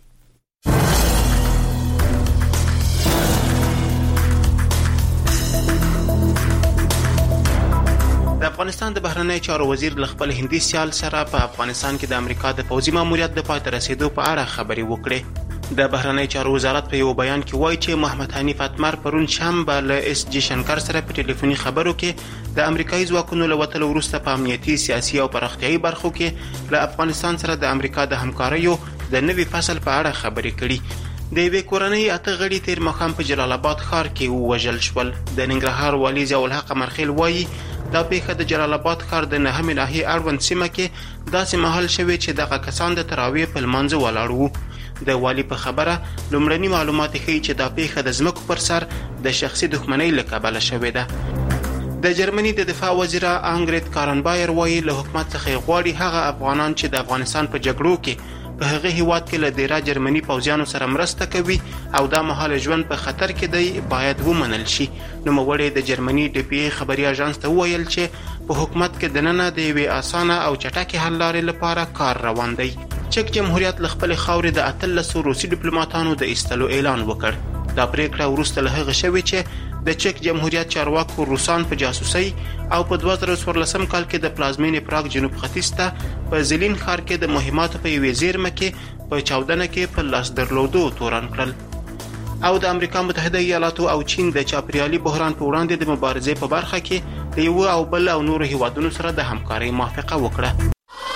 د افغانستان د بهرنی چارو وزیر له خپل هندي سیال سره په افغانستان کې د امریکا د پوځي ماموریت د پای ته رسیدو په اړه خبرې وکړې. د بهرنی چارو وزارت په یو بیان کې وایي چې محمد حنیف اتمر پرون شنبه له اس جی شنکر سره په ټلیفوني خبرو کې د امریکایي ځواکونو له وتلو وروسته په امنیتي سیاسي او پراختیایي برخو کې له افغانستان سره د امریکا د همکاریو د نوي فصل په اړه خبرې کړي. د یوې کورنۍ 8 غړي تیر ماښام په جلال آباد ښار کې ووژل شول. د ننګرهار والي ضیاء الحق مرخیل وایي دا پیښه د جلال آباد ښار د 9 ناحیې اړوند سیمه کې داسې مهال شوې چې دغه کسان د تراویح په لمانځه ولاړ وو. د والی په خبره لومړني معلومات ښیي چې دا پیښه د ځمکو پر سر د شخصي دښمنۍ له کبله شوې ده. د جرمني د دفاع وزیر انګریډ کارنبایر وایي له حکومت څخه غواړي هغه افغانان چې د افغانستان په جګړو کې په هغه هیواد کې له ډیره جرمني پوځیانو سره مرسته کوي او دا مهال ژوند په خطر کې دی باید ومنل شي. نو موري د جرمني ډي پی خبري اژانس ته ویل چې په حکومت کې د نننه د وی اسانه او چټکي حل لارې لپاره کار روان دی. چک جمهوریت له خپل خاورې د 13 روسي ډیپلوماټانو د ایستلو اعلان وکړ. دا پریکړه وروسته له هغه شوې چې د چک جمهوریت چارواکو روسان په جاسوسي او په 2014 کال کې د پلازمینې پراګ جنوب ختیځ ته په زلین ښار کې د مهماتو په یوې زیرمه کې په چاودنه کې په لاس درلودو تورن کړل. او د امریکا متحده ایالاتو او چین د چاپیریالي بحران په وړاندې د مبارزې په برخه کې د یو او بل او نورو هیوادونو سره د همکارۍ موافقه وکړه.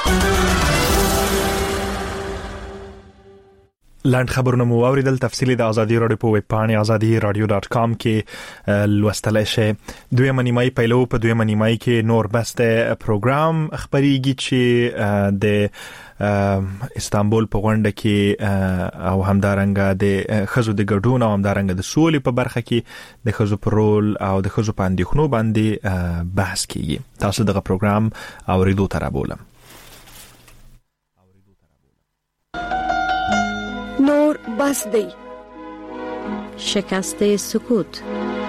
لاند خبرونه مو اوریدل. تفصیلی د ازادي رادیو په ویب پاڼه azadi.radio.com کې لوستلای شئ. دویمه نیمایي پیلو په دویمه نیمایي کې نور بسته پروګرام خبريږي چې د استانبول په غونډه کې او همدارنګه د خزو د ګډون او همدارنګه د سولې په برخه کې د خزو پر رول او د خزو په اندېښنو باندې بحث کیږي. تاسو دغه پروګرام اوریدو ته رابولم. نور بس دی. شکست سکوت.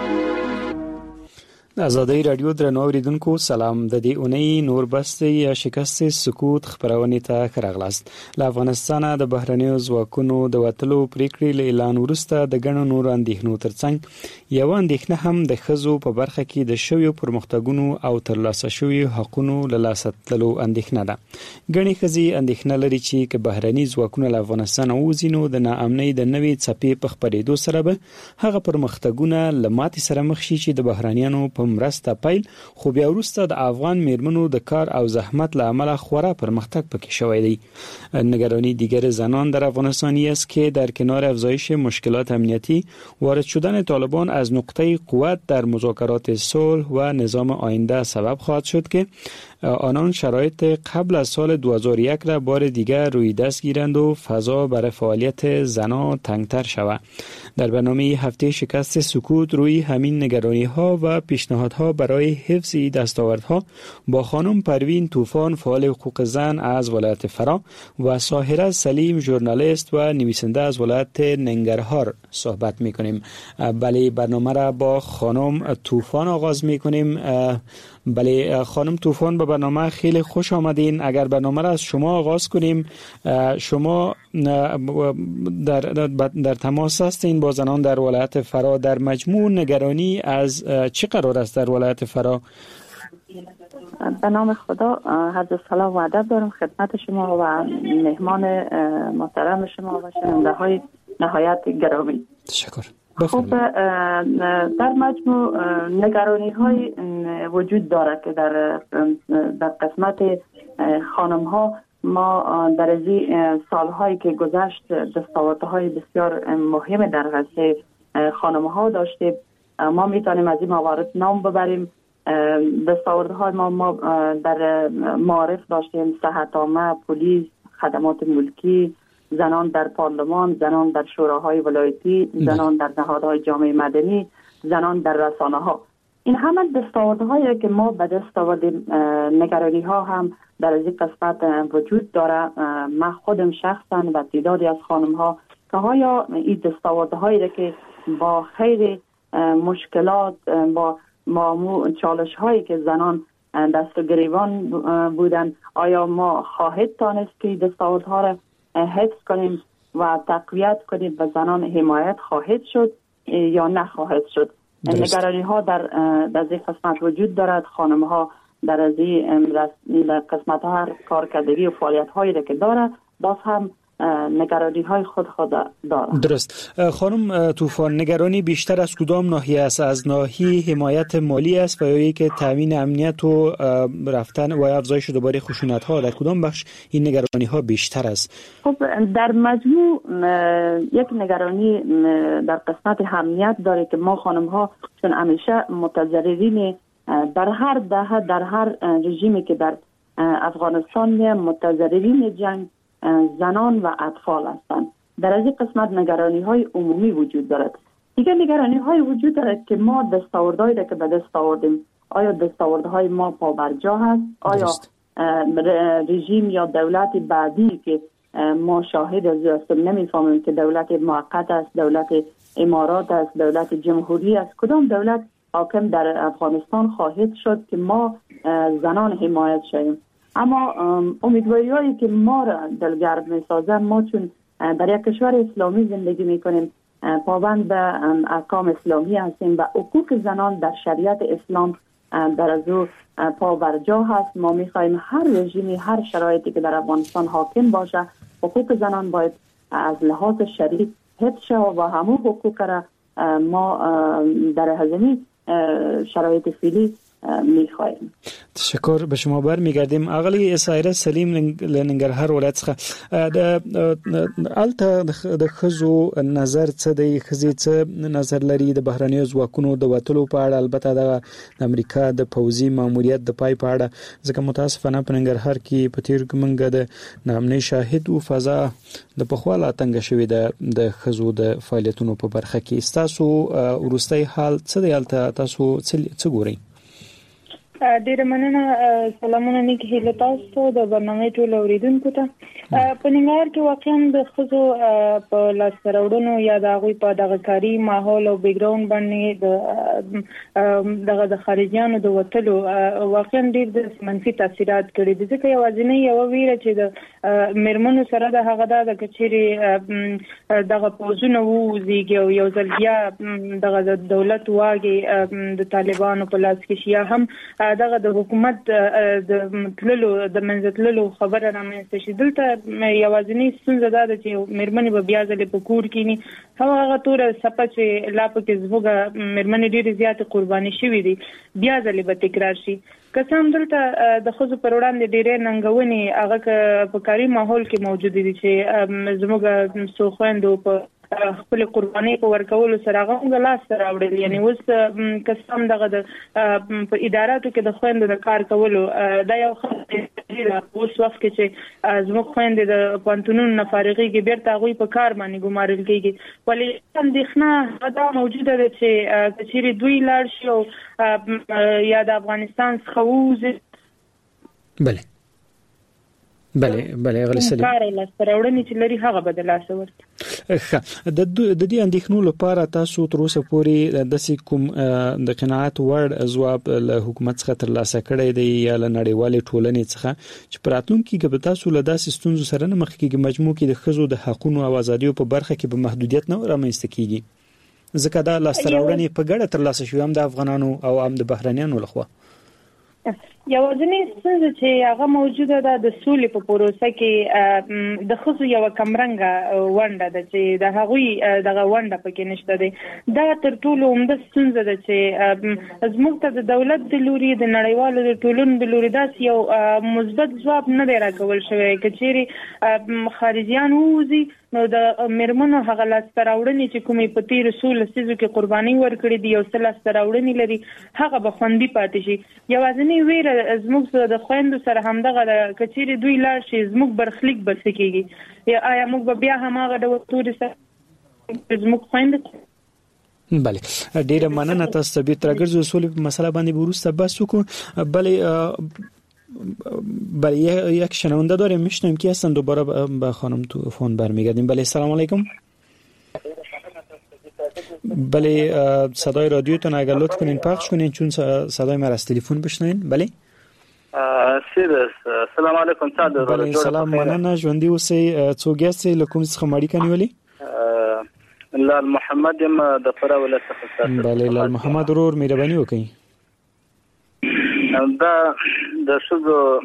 د ازادي رادیو درنو اوریدونکو سلام. د دې اونۍ نور بس دی یا شکست سکوت خبرونه ته راغلاست. له افغانستان د بهرنیو ځواکونو د وټلو پریکړې له اعلان وروسته د ګڼو نور اندېښنو ترڅنګ یو اندېښنه هم د خزو په برخه کې د شویو پرمختګونو او ترلاسه شویو حقوقو له لاسه تللو اندېښنه ده. ګڼې خزي اندېښنه لري چې که بهرني ځواکونه له افغانستان وځینو د ناامنۍ د نوې څپې په خبرېدو سره به هغه پرمختګونه لماتې سره مخ شي چې د بهرنیانو په مرسته پیل خو بیا وروسته د افغان میرمنو د کار او زحمت له امله خورا پرمختګ پکې شوی دی. نگرانی دیگر زنان در افغانستانی است که در کنار افزایش مشکلات امنیتی وارد شدن طالبان از نقطه قوت در مذاکرات صلح و نظام آینده سبب خواهد شد که آنان شرایط قبل از سال 2001 را بار دیگر روی دست گیرند و فضا برای فعالیت زنان تنگتر شود. در برنامه هفته شکست سکوت روی همین نگرانی ها و پیشنهادها برای حفظ دستاوردها با خانم پروین طوفان فعال حقوق زن از ولایت فرا و ساحره سلیم ژورنالیست و نویسنده از ولایت ننگرهار صحبت می‌کنیم. بله، برنامه را با خانم طوفان آغاز می‌کنیم. بله خانم طوفان، به برنامه خیلی خوش آمدین. اگر برنامه را از شما آغاز کنیم، شما در تماس هستین با زنان در ولایت فرا. در مجموع نگرانی از چه قرار است در ولایت فرا؟ به نام خدا، عرض سلام و ادب دارم خدمت شما و مهمان محترم شما و شنونده های نهایت گرامی. تشکر. خب در مجموع نگرانی های وجود داره که در قسمت خانم ها ما در از سال هایی که گذشت دستاوردهای بسیار مهم در حوزه خانم ها داشتیم. ما میتونیم از این موارد نام ببریم. دستاوردهای ما در معارف داشتیم: صحت عامه، پلیس، خدمات ملکی، زنان در پارلمان، زنان در شوراهای ولایتی، زنان در نهادهای جامعه مدنی، زنان در رسانه ها. این همه دستاوردهایی که ما به دست آوردیم. نگرانی ها هم در این قسمت وجود داره. من خودم شخصا و تعدادی از خانم ها که های این دستاوردهایی که با خیلی مشکلات، با چالش هایی که زنان دست و گریبان بودن، آیا ما خواهد تانست که دستاوردها را حفظ کنیم و تقویت کنیم و زنان حمایت خواهد شد یا نخواهد شد؟ نگرانی ها در این قسمت وجود دارد. خانم ها در این قسمت ها کارکردگی و فعالیت هایی که دارد باز هم نگرانی های خود دارد. درست. خانم طوفان، نگرانی بیشتر از کدام ناحیه است؟ از ناحیه حمایت مالی است و یا اینکه تامین امنیت و رفتن و افزایش دوباره خشونت ها؟ در کدام بخش این نگرانی ها بیشتر است؟ خب در مجموع یک نگرانی در قسمت امنیت داره که ما خانم ها چون همیشه متضررین در هر دهه، در هر رژیمی که در افغانستان متضررین جنگ زنان و اطفال هستند. در از این قسمت نگرانی های عمومی وجود دارد. دیگر نگرانی های وجود دارد که ما دستاوردهایی که به دست آوردیم، آیا دستاوردهای ما پابرجا هست؟ آیا رژیم یا دولت بعدی که ما شاهد از هستیم نمیفهمیم که دولت موقت است، دولت امارات است، دولت جمهوری است، کدام دولت حاکم در افغانستان خواهد شد که ما زنان حمایت شویم؟ اما امیدواری هایی که ما را دلگرم می سازن، ما چون در یک کشور اسلامی زندگی می کنیم، پابند به احکام اسلامی هستیم و حقوق زنان در شریعت اسلام در از او پابرجا هست. ما می خواهیم هر رژیمی، هر شرایطی که در افغانستان حاکم باشه، حقوق زنان باید از لحاظ شرعی حفظ شود و همون حقوق را ما در هزینه شرایط فعلی میخوایم. تشکر. به شما برمیگردیم. اغلی اسایره سلیم لنګرهار ولایت څخه الته د خزو نظر څه دی، خزي څه نظر لري د بهرنیو ځواکونو د وټلو په اړه، البته د امریکا د پوځي ماموریت د پای په اړه، ځکه متاسفانه په ننګرهار کې په تیر کې منګه د نامنې شاهد او فضا د پخواله تنګ شوې د خزو د فعالیتونو په برخه کې. تاسو ورستۍ حال څه دی؟ الته تاسو څه ګورئ؟ ډیره مننه. سلامونه نیک هیله تاسو د برنامه ټول اوریدونکو ته. په ننګرهار کې واقعا د خزو په لاس راوړنو یا د هغوی په دغه کاري ماحول او بیک ګراوند باندې دغه د خارجيانو د وټلو واقعا ډیر د منفي تاثیرات کړي دي. ځکه یوازینی یو ویره چې د میرمنو سره د هغه د کچېری دغه پوزونه وزيږي او یو ځل بیا دغه د دولت واګي د طالبانو په لاس کې شي، هم دغه د حکومت د تللو د منځتللو خبره رامنځته شي. دلته یوازینی ستونزه ده چې میرمنې به بیا ځلې په کور کینی، هغه توره سپه چې لا پکې زموږ میرمنې ډېرې زیاتې قرباني شوي دي بیا ځلې به تکرار شي. که څه هم دلته د ښځو پر وړاندې ډېرې ننګونې هغه په کاري ماحول کې موجود دي چې زموږ څو خویندو په خپل قرباني په ورکولو سره هغه لاس راوړل. یعنی اوس قسم دغه د په اداراتو کې د خويندو د کار کولو دا یو خبره اوس وخت کې چې زموږ خويندې د پانتونونو نه فارغيږي بیرته غوي په کار باندې ګمارل کېږي. ولې اندېښنه دا موجوده ده چې کچېری دوی لاړ شي او یا د افغانستان څخه ووځي. بله بله غلی سلیم کار لاسته چې لري هغه بدلاسه ورته د دې اندېښنو لپاره تاسو تر اوسه پورې د کوم د قناعت وړ ځواب له حکومت څخه ترلاسه کړی دی یا له نړیوالې ټولنې څخه چې په راتلونکي کې به تاسو له داسې ستونزو سره نه مخ کېږئ مجموع کې د ښځو د حقونو او ازادیو په برخه کې به محدودیت نه رامنځته کېږي ځکه دا لاسته راوړنې په ګډه ترلاسه شوې هم د افغانانو او هم د بهرنیانو لخوا یوازینی څه چې هغه موجوده ده د سولې په پروسه کې د خصو یو کمرنګه ونده ده چې د هغوی دغه ونده پکې نشته دی دا تر ټولو عمده ستونزه ده چې زموږ ته د دولت د لوري د نړیوالو د ټولنو د لوري داس یو مثبت ځواب نه دی راکول شوی کچېری خارجيان ووزي نو د مرمنو هغه لاسته راوړنې چې کومې په تیر رسول سيزو کې قرباني ورکړي دي او سل لاسته راوړنې لري هغه به خوندي پاتې شي یوازینی ویره زموږ د خويندو سره همدغه کچېری دوی لاړ شي زموږ برخلیک بس کېږي یا آیا موږ به بیا هماغه د وختوري سره زموږ خويندو بله ډیره مننه تاسو به ترګرځو اصول په مسله باندې ورسته بس وکړو بله یک شنونده داریم میشنویم که هستن دوباره به خانم تو فون برمیگردیم. بله سلام علیکم. بله صدای رادیوتون اگر لطف کنین پخش کنین چون صدای ما از تلفن بشنوین. بله سلام علیکم صادق. بله سلام مننه ژوندۍ اوسئ څوک یاستئ له کوم څخه اړیکه نیولې؟ لال محمد د فراه ولایت څخه. بله لال محمد ورور مهرباني وکړئ. دا د شوزو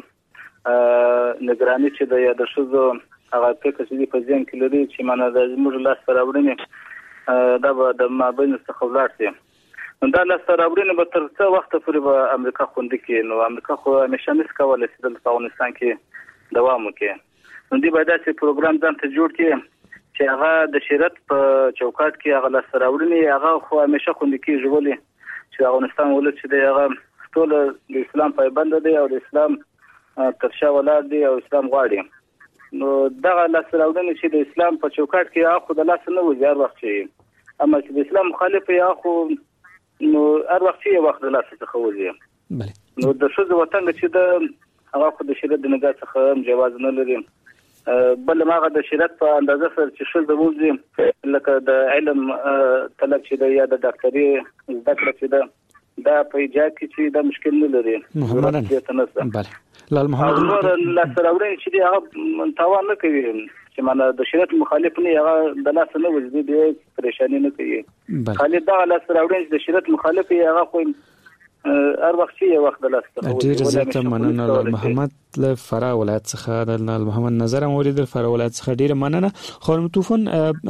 نگرانی چې د یا د شوزو هغه فکر چې په ځین کې لري چې معنی د زموږ لاس راوړنې دا به د مابین څخه ولاړ شي دا لاس راوړنې به تر څو وخت پورې به امریکا خوندي کې نو امریکا خو همیشه نس کولای شي د افغانستان کې دوام وکړي نو دی باید چې پروګرام ځان ته جوړ کړي چې هغه د شریعت په چوکاټ کې هغه لاس راوړنې هغه خو همیشه خوندي کېږي ولې چې افغانستان ولې چې دی هغه ټول د اسلام پایبند دي او د اسلام ترشا ولادت دي او اسلام غواړي نو دا لاس راوړنې چې د اسلام په چوکاټ کې هغه د لاس نه وځي هر وخت چې اما چې د اسلام مخالف یا خو نو هر وخت یې وخت د لاس څخه وځي نو د شوزو وطن چې د هغه خو د شریعت د نگاه څخه جواز نه لري بل ماغه د شریعت په اندازه سره چې شوزو وځي لکه د علم طلب چې د یا د ډاکټري زده کړه چې د دا په ایجاد کې چې دا مشکل نه لري محمد بله لال محمد نور لاسراوړي چې هغه تاوان نه کوي چې معنا د شریعت مخالف نه هغه د لاس نه وځي د پریشانی نه کوي خالد دا لاسراوړي چې د شریعت مخالف هغه خو هر وخت یې وخت د لاس ته ډیر زیات مننه لال محمد له فراه ولایت څخه د لال محمد نظر مورید فراه ولایت څخه ډیر مننه خانم طوفان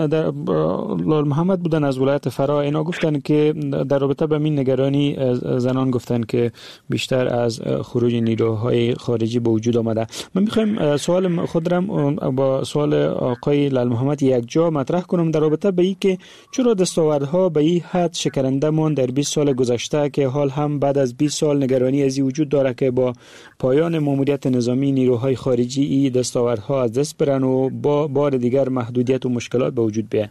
لال محمد بودن از ولایت فراه اینا گفتن که در رابطه با این نگرانی زنان گفتن که بیشتر از خروج نیروهای خارجی به وجود آمده من میخوایم سوال خود را با سوال آقای لال محمد یک جا مطرح کنم در رابطه با این که چرا دستاوردها به این حد شکننده ماند در 20 سال گذشته که حال هم بعد از 20 سال نگرانی از این وجود داره که با پایان ماموریت نظامی نیروهای خارجی این دستاوردها از دست برن و با بار دیگر محدودیت و مشکلات به وجود بیاین.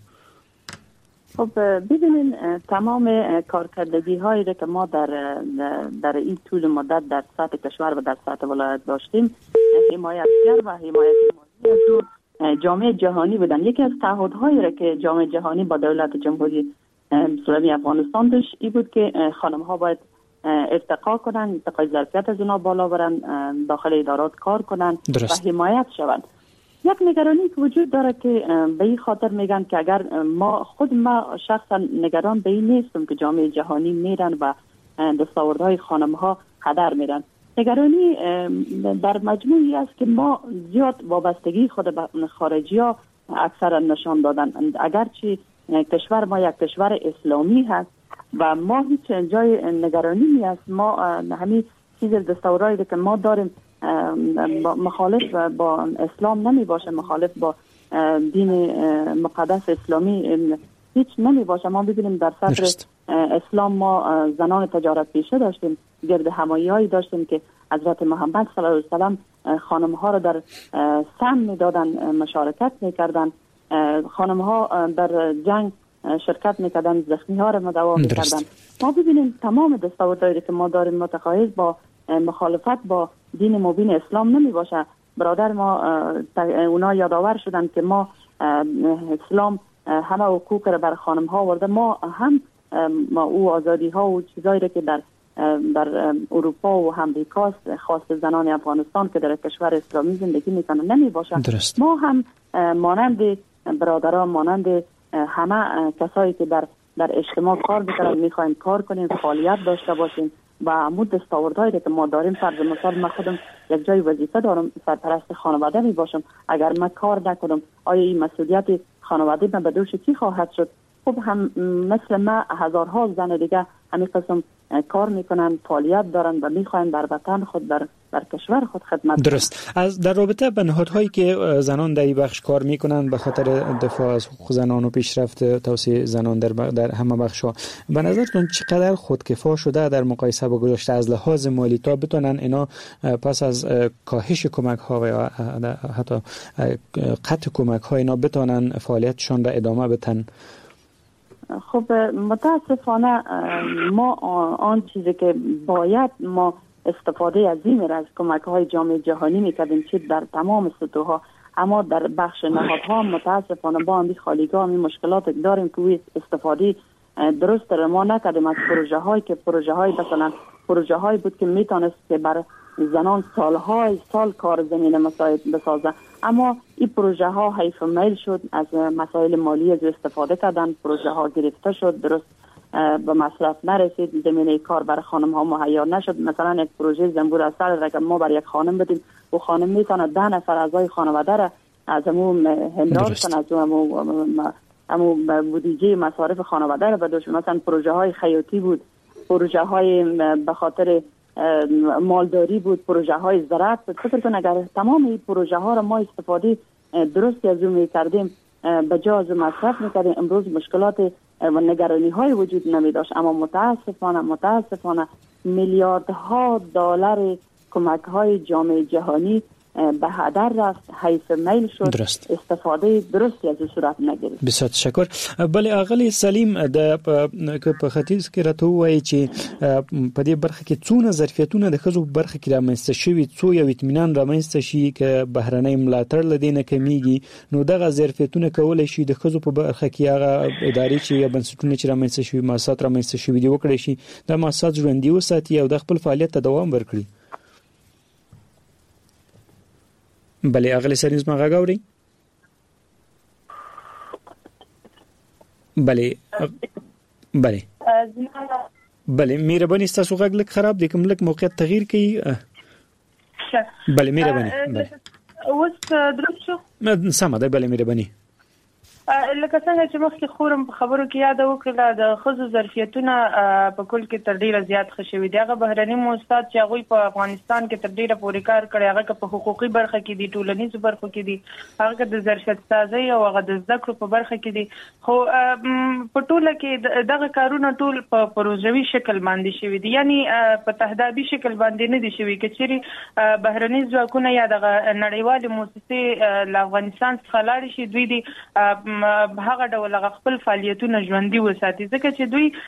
خب ببینین تمام کارکردگی هایی که ما در این طول مدت در سطح کشور و در سطح ولایت داشتیم حمایتگر و حمایت مالی از جامعه جهانی بودن. یکی از تعهدهایی را که جامعه جهانی با دولت جمهوری اسلامی افغانستان داشت این بود که خانم ها باید ارتقا کنن، ارتقای ظرفیت از اونا بالا برن، داخل ادارات کار کنن و حمایت شوند. یک نگرانی که وجود داره که به این خاطر میگن که اگر ما شخصا نگران به این نیستم که جامعه جهانی میرن و دستاوردهای خانم ها هدر میرن. نگرانی در مجموعی است که ما زیاد وابستگی خود به خارجی ها اکثرا نشان دادن. اگرچه کشور ما یک کشور اسلامی هست و ما هیچ جای نگرانی نیست، ما همین چیز دستاوردهایی که ما داریم مخالف با اسلام نمی باشه، مخالف با دین مقدس اسلامی هیچ نمی باشه. ما ببینیم در صدر اسلام ما زنان تجارت پیشه داشتیم، گرد همایی‌هایی داشتیم که حضرت محمد صلی الله علیه و سلم خانم ها را در سم میدادن، مشارکت میکردن، خانم ها در جنگ شرکت میکردن، زخمی ها را مداوا میکردن. ما ببینیم تمام دستاوردهایی که ما داریم متقاعد با مخالفت با دین مبین اسلام نمی باشه. برادر ما اونا یادآور شدن که ما اسلام همه حقوق را بر خانم ها آورده. ما هم او آزادی ها و چیزایی را که در اروپا و امریکا خاص زنان افغانستان که در کشور اسلامی زندگی میکنن نمی باشند. ما هم مانند برادران، مانند همه کسایی که در اجتماع کار میکنن میخوایم کار کنیم، فعالیت داشته باشیم و عمود دستاوردهایی که ما داریم. فرض مثال من خودم یک جای وظیفه دارم، سرپرست خانواده می باشم. اگر من کار نکنم آیا این مسئولیت خانواده من به دوش کی خواهد شد؟ خب هم مثل ما هزارها زن دیگه همین قسم کار میکنن، فعالیت دارن و میخواین در وطن خود در کشور خود خدمت. درست. از در رابطه با نهادهایی که زنان در این بخش کار میکنن به خاطر دفاع از حقوق زنان و پیشرفت توسعه زنان در همه بخش‌ها، به نظرتون چقدر خودکفا شده در مقایسه با گذشته از لحاظ مالی تا بتونن اینا پس از کاهش کمک ها و حتی قطع کمک ها اینا بتونن فعالیتشون را ادامه بدن؟ خب متاسفانه ما آن چیزی که باید ما استفاده عظیم را از کمک های جامعه جهانی میکردیم چه در تمام سطوح‌ها، اما در بخش نهادها متاسفانه با این خالیگاه این مشکلات داریم که استفاده درست را ما نکردیم از پروژه های مثلا پروژه های بود که میتونست که بر زنان سال کار زمینه مساعد بسازه، اما این پروژه ها حیف میل شد، از مسائل مالی از استفاده کردن، پروژه ها گرفته شد، درست به مصرف نرسید، زمینه کار برای خانم ها مهیا نشد. مثلا یک پروژه زنبور اصل را که ما برای یک خانم بدیم و خانم میتونه 10 نفر اعضای خانواده را از همون همراهی کنه، از همون بودجه مصارف خانواده را بدوش. مثلا پروژه های خیاطی بود، پروژه های به خاطر مالداری بود، پروژه های زراعت بود. فکر کن اگر تمام این پروژه ها را ما استفاده درستی از اون میکردیم، به جای از مصرف میکردیم، امروز مشکلات و نگرانی های وجود نمی داشت. اما متاسفانه میلیاردها دلار کمک های جامعه جهانی به هدر رفت، حیف میل شد، درست. استفاده درستی از صورت نگرفت. بسیار تشکر. بله اغلی سلیم د په ختیځ کې راته وایي چې په دې برخه کې څونه ظرفیتونه د خزو برخه کې رامنځته شوي، څو یو اطمینان رامنځته شي چې بهرنۍ ملاتړ لدینه کمیږي، نو دغه ظرفیتونه کولای شي د خزو په برخه کې هغه ادارې چې یا بنسټونه چې رامنځته شوي، مؤسسات رامنځته شوي دي وکړي شي د مؤسسات ژوندۍ وساتي او د خپل فعالیت ته دوام ورکړي. بله اغلی سلیم زما غږ اورئ؟ بله مهرباني ستاسو غږ لږ خراب دی، کوم لږ موقعیت تغییر کړئ. بله مهرباني. اوس درست شو؟ سمه ده. بله مهرباني. لکه څنګه چې مخکې خورم په خبرو کې یاد وکړه د خزو ظرفیتونه په کل کې تر ډیره زیات خشوي دي. هغه بهرني مؤسسات چې هغه په افغانستان کې تر ډیره پورې کار کړی، هغه په حقوقي برخه کې دي، ټولنیزو برخو کې دي، هغه د ظرفیت سازي او هغه د زده کړو په برخه کې دي. خو په ټوله کې دغه کارونه ټول په پروژوي شکل باندې شوي دي، یعنی په تهدابي شکل باندې نه دي شوي. کچېري بهرني ځواکونه یا د نړیوالې مؤسسې له افغانستان څخه لاړ شي، دوی دي هغه ډول خپل فعالیتونه ژوندۍ وساتي، ځکه چې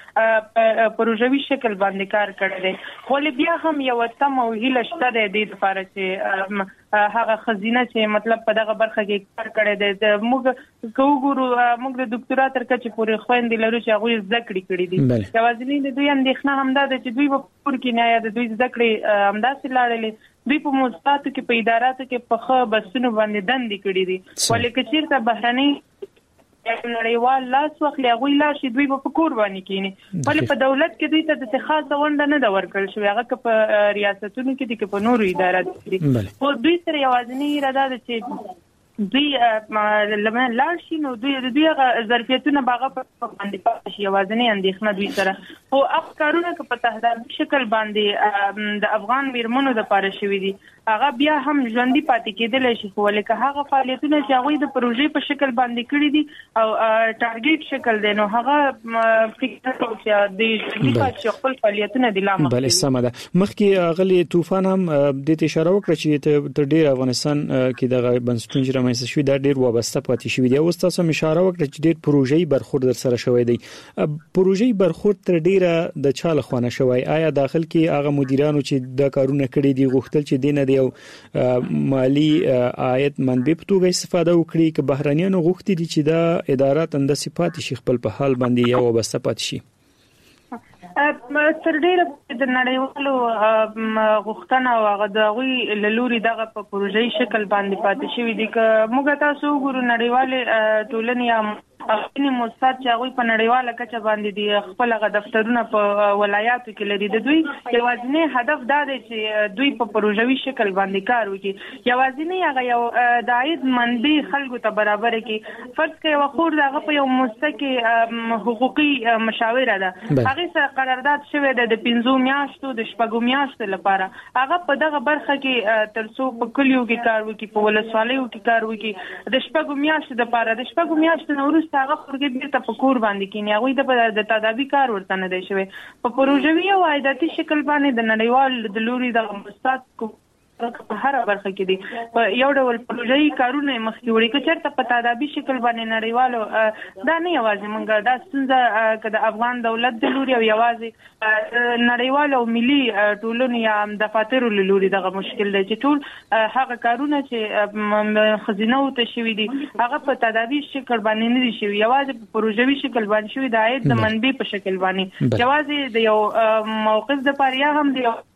دوی پروژوي شکل باندې کار کړی دی. خو بیا هم یو تم او هیله شته د دې لپاره چې هغه خزینه چې مطلب په دغه برخه کې کار کړی دی، موږ کوګورو موږ د ډاکټرا تر کچې پورې خويندې لرو چې هغه زده کړې دي. یوازې د دوی اندېښنه هم ده چې دوی په پور کې نه یا د دوی زده کړې همداسې لاړلې، دوی په مؤسساتو کې په اداراتو کې په خو بسونو باندې دندې کړې دي، ولکه چیرته بهرنۍ نړیوال لاس واخلي هغه لا شي دوی په کور باندې کینی، ولې په دولت کې دوی ته د خاصه ونده نه دا ورکړل شوی، هغه په ریاستونو کې دي، په نورو اداراتو کې. خو دوی سره یوازینی اراده ده چې دوی لمن لاړ شي، نو دوی ظرفیتونه باغه په باندې پاتې شي، یوازینی اندېښنه دوی سره. خو افکارونه که په تهدابي شکل باندې د افغان میرمنو د پاره شوي دي، هغه بیا هم ژوندۍ پاتې کېدلی شي. خو لکه هغه فعالیتونه چې هغوی د پروژې په شکل باندې کړي دي او ټارګېټ شکل دی، نو هغه فکر کوم چې د ژوندۍ پاتې شي خپل فعالیتونه د لا مخکې. بله سمه ده. مخکې اغلې طوفان هم دې ته اشاره وکړه چې تر ډېره افغانستان کې دغه بنسټونه چې رامنځته شوي دا ډېر وابسته پاتې شوي دي. اوس تاسو هم اشاره وکړه چې ډېر پروژې برخورد در سره شوی دی. پروژې برخورد تر ډېره د چا له خوا نه شوی؟ آیا داخل کې هغه مدیرانو چې دا کارونه کړي دي غوښتل چې دینه د یو مالی عاید منبع په توګه استفاده وکړي که بهرانيانو غوښتي دي چې دا ادارات اند صفات شي خپل په حال باندې یو وبسته پات شي؟ تر ډیره د نړیوالو غوښتنه او هغه د غوي لوري دغه په پروژې شکل باندې پاتې شوی دي که موږ تاسو وګورو نړیوالې ټولنې اخینی موسسات چې هغه په نړیواله کچه باندې دي خپل غ دفترونه په ولایاتو کې لري د دوی یوازینی هدف دا دی چې دوی په پروژوي شکل باندې کار وکړي یوازینی هغه یو د عاید منبع خلکو ته برابر کړي فرض کړئ وخور دغه په یو موسسه کې حقوقي مشاوره ده هغه سره قرارداد شوی ده د 15 میاشتو د 6 میاشتو لپاره هغه په دغه برخه کې ترڅو په کلیو کې کار وکړي په ولسوالیو کې کار وکړي د 6 میاشتو لپاره د 6 میاشتو نورس هغه پرګې بیرته په کور باندې کینی هغه د تدابیر کار ورته نه دی شوی په پروژوي او عایداتي شکل باندې د نړیوال د لوري د مؤسسات په هر برخه کې دي په یو ډول پروژوي کارونه مخکې وړي که چېرته په تدابیر شکل باندې نړیوالو دا نه یوازې مونږ دا ستونزه که د افغان دولت د لوري او یوازې نړیوال او ملي ټولنې یا دفاترو له لوري دغه مشکل دی چې ټول هغه کارونه چې خزینه ته شوي دي هغه په تدابیر شکل باندې نه دي شوي یوازې په پروژوي شکل باندې شوي د عاید د منبع په شکل باندې یوازې د یو موقف د پاره یا هم د یو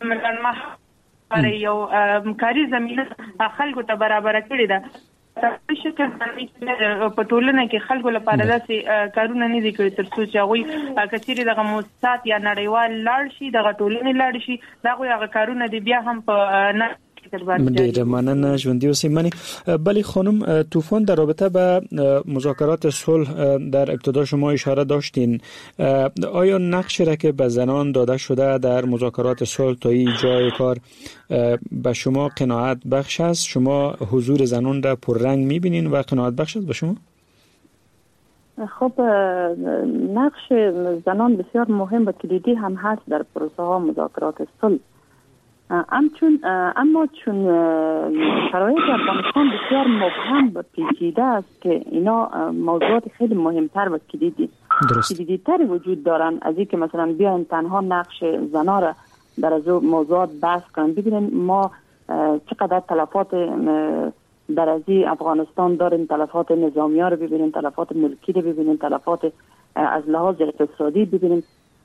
یو کاری زمينه خلکو ته برابر کړی ده په شکل باندې په ټولنه کې خلکو لپاره داسې کارونه نه دي کړی تر څو چې هغه کثیر دغه مؤسسات یا نړیوال لاړ شي دغه ټولنې لاړ شي دغه هغه کارونه دي بیا هم په ډیر مننه ژوندۍ اوسئ منی بلی خانم طوفان در رابطه با مذاکرات صلح در ابتدا شما اشاره داشتین آیا نقشی را که به زنان داده شده در مذاکرات صلح تا این جای کار به شما قناعت بخش است شما حضور زنان را پررنگ میبینین و قناعت بخش است به شما؟ خب نقش زنان بسیار مهم و کلیدی هم هست در پروسه ها مذاکرات صلح اما چون شرایط افغانستان بسیار مبهم و پیچیده است که اینا موضوعات خیلی مهمتر و کلیدی‌تر وجود دارن از اینکه مثلا بیاین تنها نقش زنا را در از موضوعات بحث کنیم ببینید ما چقدر تلفات در از افغانستان داریم تلفات نظامی ها رو ببینیم تلفات ملکی رو ببینیم تلفات از لحاظ اقتصادی ببینیم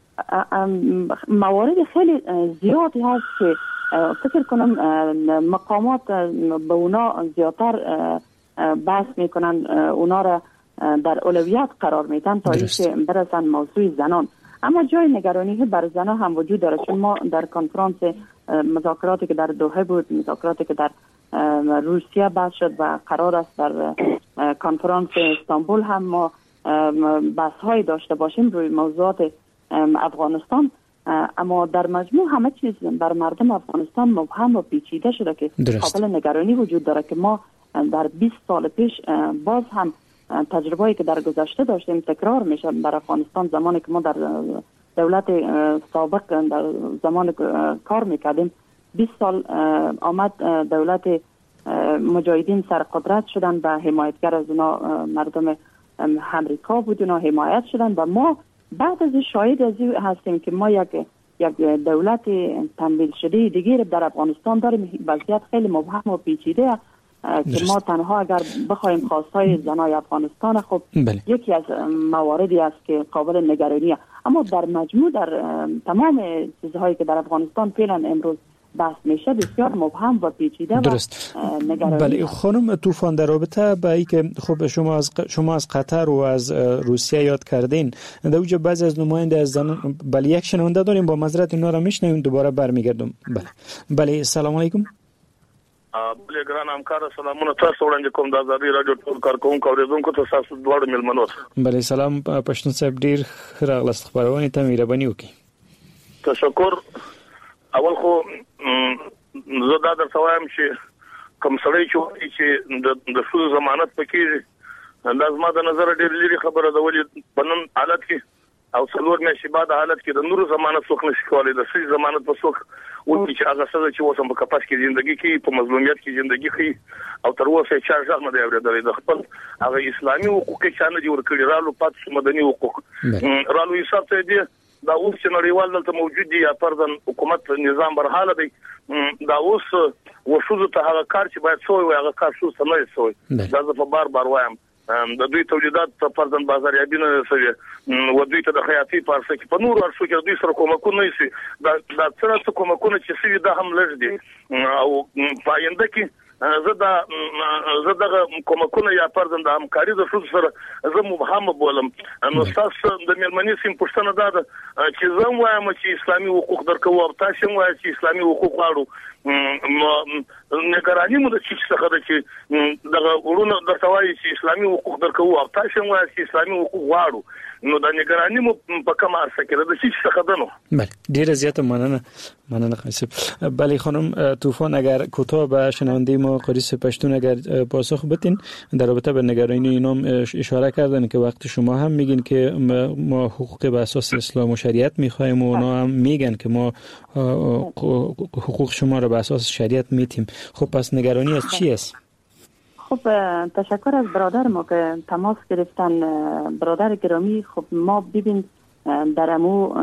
موارد خیلی زیادی هست که فکر کنم مقامات به اونا زیادتر بحث میکنن اونا را در اولویت قرار میدن تا اینکه برسن موضوع زنان اما جای نگرانی بر زنان هم وجود داره چون ما در کنفرانس مذاکراتی که در دوحه بود مذاکراتی که در روسیه بحث شد و قرار است در کنفرانس استانبول هم ما بحث های داشته باشیم روی موضوعات افغانستان اما در مجموع همه چیز بر مردم افغانستان مبهم و پیچیده شده که قابل نگرانی وجود داره که ما در 20 سال پیش باز هم تجربه‌ای که در گذشته داشتیم تکرار میشه در افغانستان زمانی که ما در دولت سابق در زمان کار میکردیم 20 سال آمد دولت مجاهدین سرقدرت شدن و حمایتگر از اونا مردم امریکا بود اونا حمایت شدن و ما بعد از شاهد از هستیم که ما یک دولت تمویل شده دیگه در افغانستان داریم وضعیت خیلی مبهم و پیچیده که ما تنها اگر بخوایم خواستهای زنای افغانستان خب یکی از مواردی است که قابل نگرانیه اما در مجموع در تمام چیزهایی که در افغانستان فعلا امروز بحث میشه بسیار مبهم و پیچیده درست. و نگرانی. بله خانم طوفان در رابطه با اینکه خب شما از قطر و از روسیه یاد کردین در اوج بعضی از نماینده از زنان بله یک شنونده داریم با معذرت اینا رو میشنویم دوباره برمیگردم بله سلام علیکم بله ګران همکار سلامونه تاسو وړاندې کوم د ازادي رادیو ټول کارکونکو اوریدونکو ته تاسو دواړو ملمنو بله سلام پښتون صاحب ډیر راغلاست خبرونه ته مهرباني وکړئ تشکر اول خو زه دا درته وایم چې کوم سړی چې د څو ضمانت پکې لازمه د نظر ډیر لري خبره د ولې بنن حالت کې او څلور میاشتې بعد حالت کې د نورو ضمانت څوک نشي کولای د سړي ضمانت په څوک ولې چې هغه څه چې وسم په کپاس کې ژوندۍ کې په مظلومیت کې ژوندۍ کې او تر اوسه چې ځان نه دی اورېدل د خپل هغه اسلامي حقوق چې نه دي ورکړي رالو پات مدني حقوق رالو حساب ته دي دا اوس چې نړیوال دلته موجود دي یا پردن حکومت نظام برحاله دی دا اوس وشوزو ته هغه کار چې باید سوی وي هغه کار شو سمې سوی دا زه په بار وایم د دوی تولیدات په پردن بازاريابي نه سوي و دوی ته د خیاطي پارسه کې په نور ورشو کې دوی سره کومکونه نشي دا څه کومکونه چې سوي دا هم لږ دي او پاینده کې زه دغه کومکونه یا پردن د همکاري د شوز سره زه مبهم بولم نو تاسو د ملمنې سیم پښتنه ده چې زه وایم چې اسلامي حقوق درکو او تاسو وایم چې اسلامي حقوق غواړو نگرانی مو د چې څه ده چې دغه ورونه درته وایي چې اسلامي حقوق درکو او تاسو وایم چې اسلامي حقوق غواړو نو د نگرانی مو په کومه ارسه کې د چې څه ده نو بله ډیره زیاته مننه خانم بله خانم طوفان اگر کوتاه به شنونده ما قریس پشتون اگر پاسخ بدین در رابطه با نگرانی اینام اشاره کردن که وقت شما هم میگین که ما حقوق به اساس اسلام و شریعت میخوایم و اونا هم میگن که ما حقوق شما را به اساس شریعت میتیم خب پس نگرانی از چی است؟ خب تشکر از برادر ما که تماس گرفتن برادر گرامی خب ما ببین در امو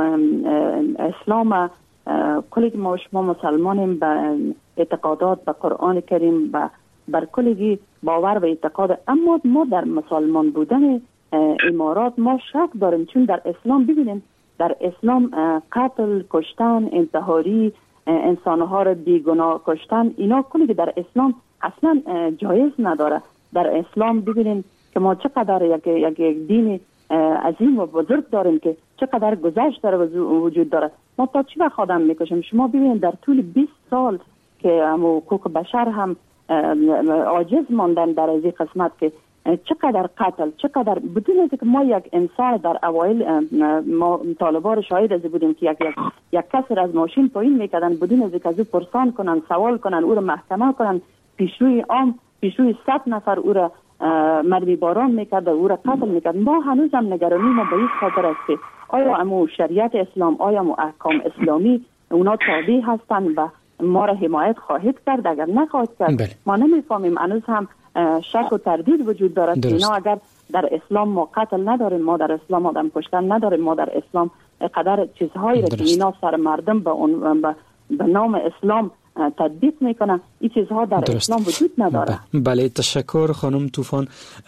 اسلام کلی ما شما مسلمانیم به اعتقادات به قرآن کریم بر کلی باور و اعتقاد اما ما در مسلمان بودن امارات ما شک داریم چون در اسلام ببینیم در اسلام قتل کشتن انتحاری انسانها را بیگناه کشتن اینا کلی در اسلام اصلا جایز نداره در اسلام ببینیم که ما چقدر یک دین عظیم و بزرگ داریم که چقدر گذشت داره وجود داره ما تا چی وقت آدم میکشیم شما ببینید در طول 20 سال که حقوق بشر هم عاجز ماندن در این قسمت که چقدر قتل چقدر بدون اینکه ما یک انسان در اوایل ما طالبان شاهد از بودیم که یک کسی از ماشین پایین میکردن بدون اینکه از او پرسان کنن سوال کنن او را محکمه کنن پیشروی 100 نفر او را مردی باران میکرد او را قتل میکرد ما هنوز هم نگرانی ما به این خاطر است که آیا امو شریعت اسلام آیا امو احکام اسلامی اونا تابع هستند و ما را حمایت خواهد کرد اگر نخواهد کرد ما نمیفهمیم هنوز هم شک و تردید وجود دارد که اینا اگر در اسلام ما قتل نداریم ما در اسلام آدم کشتن نداریم ما در اسلام قدر چیزهایی را که اینا سر مردم به نام اسلام تطبیق میکنه این چیزها در اسلام وجود نداره بله تشکر خانم طوفان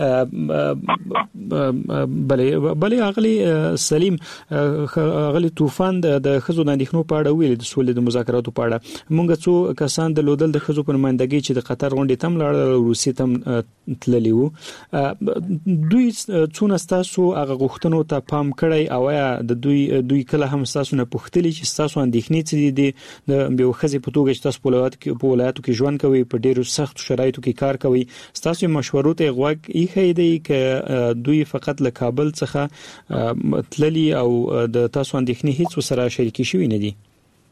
بله اغلی سلیم اغلی طوفان د خزو د اندېښنو په اړه ویل د سولې د مذاکراتو په اړه مونږ څو کسان د لودل د خزو په نمائندګۍ چې د قطر غونډې تم لاړ روسي تم تللی وو دوی څونه تاسو هغه غوښتنو ته پام کړی او یا د دوی کله هم تاسو نه پوښتلی چې تاسو اندېښنې څه دي د یو خزي په توګه چې تاسو په ولایتو کې ژوند کوي په ډیرو سخت شرایطو کې کار کوي تاسو مشورو ته غوږ ایښی دی چې دوی فقط له کابل څخه تللی او د تاسو اندېښنې هیڅ سره شریکي شوی نه دي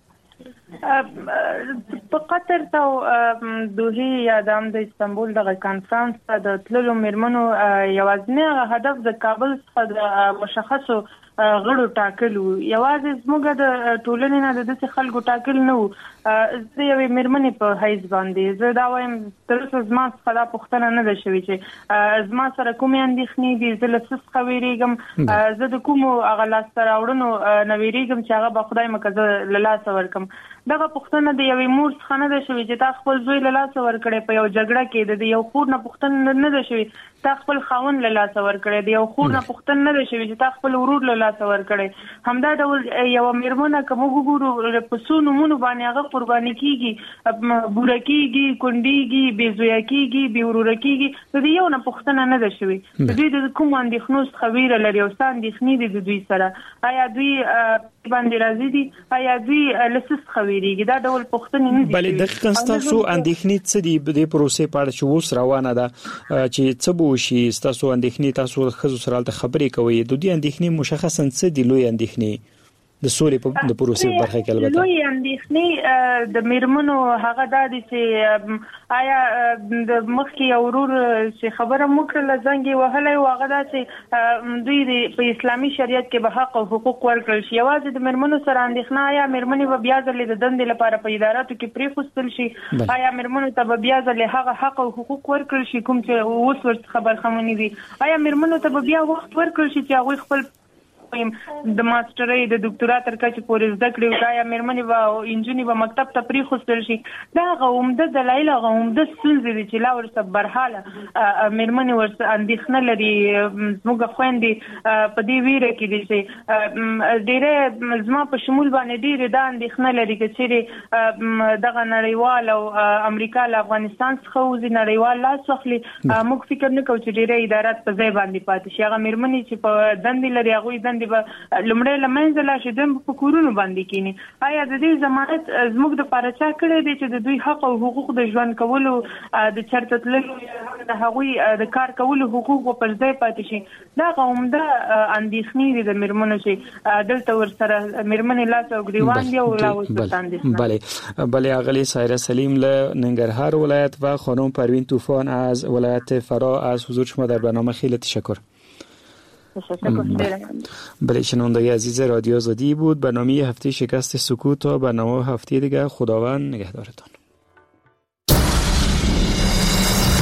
په قطر ته دوه یا د استانبول د کانفرنس ته د تللو مرمنو یوازینی هدف د کابل څخه د مشخصو غړو ټاکلو یوازې زموږ د ټولنې نه د دې خلکو ټاکل نه وو زه یوې مرمنې په حیث باندې زه دا وایم تر اوسه زما څخه دا پوښتنه نه ده شوې چې زما سره کومې اندېښنې دي زه له څه څخه ویریږم زه د کومو هغه لاسته راوړنو نه ویریږم چې هغه به خدای مکه زه له لاسه ورکړم دغه پوښتنه د یوې مور څخه نه ده شوې چې تا خپل زوی له لاسه ورکړی په یو جګړه کې د یو خور نه پوښتنه نه ده شوې تا خپل خاوند له لاسه ورکړی د یو خور نه پوښتنه نه ده شوې چې تا خپل ورور له لاسه ورکړی همدا ډول یو میرمنه که موږ وګورو په څو نومونو باندې هغه قرباني کیږي بوره کیږي کونډیږي بې زویه کیږي بې وروره کیږي د دې یو نه پوښتنه نه ده شوې د دوی د کوم اندېښنو څخه ویره لري او څه اندېښنې دي د دوی سره آیا دوی باندې راځي دي آیا دوی له څه څخه ویریږي دا ډول پوښتنې نه دي بلې دقیقاً تاسو اندېښنې څه دي د پروسې په اړه چې اوس روانه ده چې څه به وشي تاسو اندېښنې تاسو خزو سره د خبرې کوي د دې اندېښنې مشخصاً څه دي لوی اندېښنې د سولې په د پروسې برخه کې البته لوی اندېښنې د میرمنو هغه د چې آیا د مخکې ورور چې خبره مکرله زنګي وهلای او هغه د چې دوی په اسلامي شریعت کې به حق او حقوق ورکړل شي یوازې د میرمنو سره اندېښنه آیا میرمنې به بیا ځلې د دندې لپاره په اداراتو کې پریښودل شي آیا میرمنو ته به بیا ځلې هغه حق او حقوق ورکړل شي کوم چې اوس ورڅخه برخمنې دي آیا میرمنو ته به بیا وخت ورکړل شي چې هغه خپل خویم د ماسترۍ د ډاکټرا تر کچې پورې زده کړې دا یا مېرمنې او انجونی به مکتب ته پریخوستل شي دا عمده دلایل عمده ستونزې دي چې لا ورسره برحاله مېرمنې ورسره اندېښنه لري زموږ خويندې په دې ویره کې دي چې ډېر زما په شمول باندې ډېر دا اندېښنه لري چې دغه نړیوال او امریکا له افغانستان څخه وزي نړیوال لاس واخلي موږ فکر نه کوو چې ډېر ادارات په ځای باندې پاتې شي هغه مېرمنې چې په دندې لري هغه دندې به لمړی لمنځه لاشي دم په کورونو باندې کینی آیا د دې ضمانت زموږ د پارچا کړی دی چې د دوی حق او حقوق د ژوند کولو د چرته تللو د هغوی د کار کولو حقوق پر ځای پاتې شي دا عمده اندېښنې دي د مېرمنو چې دلته ورسره مېرمنې لاس او ګریوان دی او لا ورسره بله اغلی سایره سلیم له ننگرهار ولایت و خانم پروین طوفان از ولایت فرا از حضور شما در برنامه خیلی تشکر. بله شنوندگان عزیز رادیو آزادی بود برنامه هفته شکست سکوت تا برنامه هفته دیگر خداوند نگهدارتان.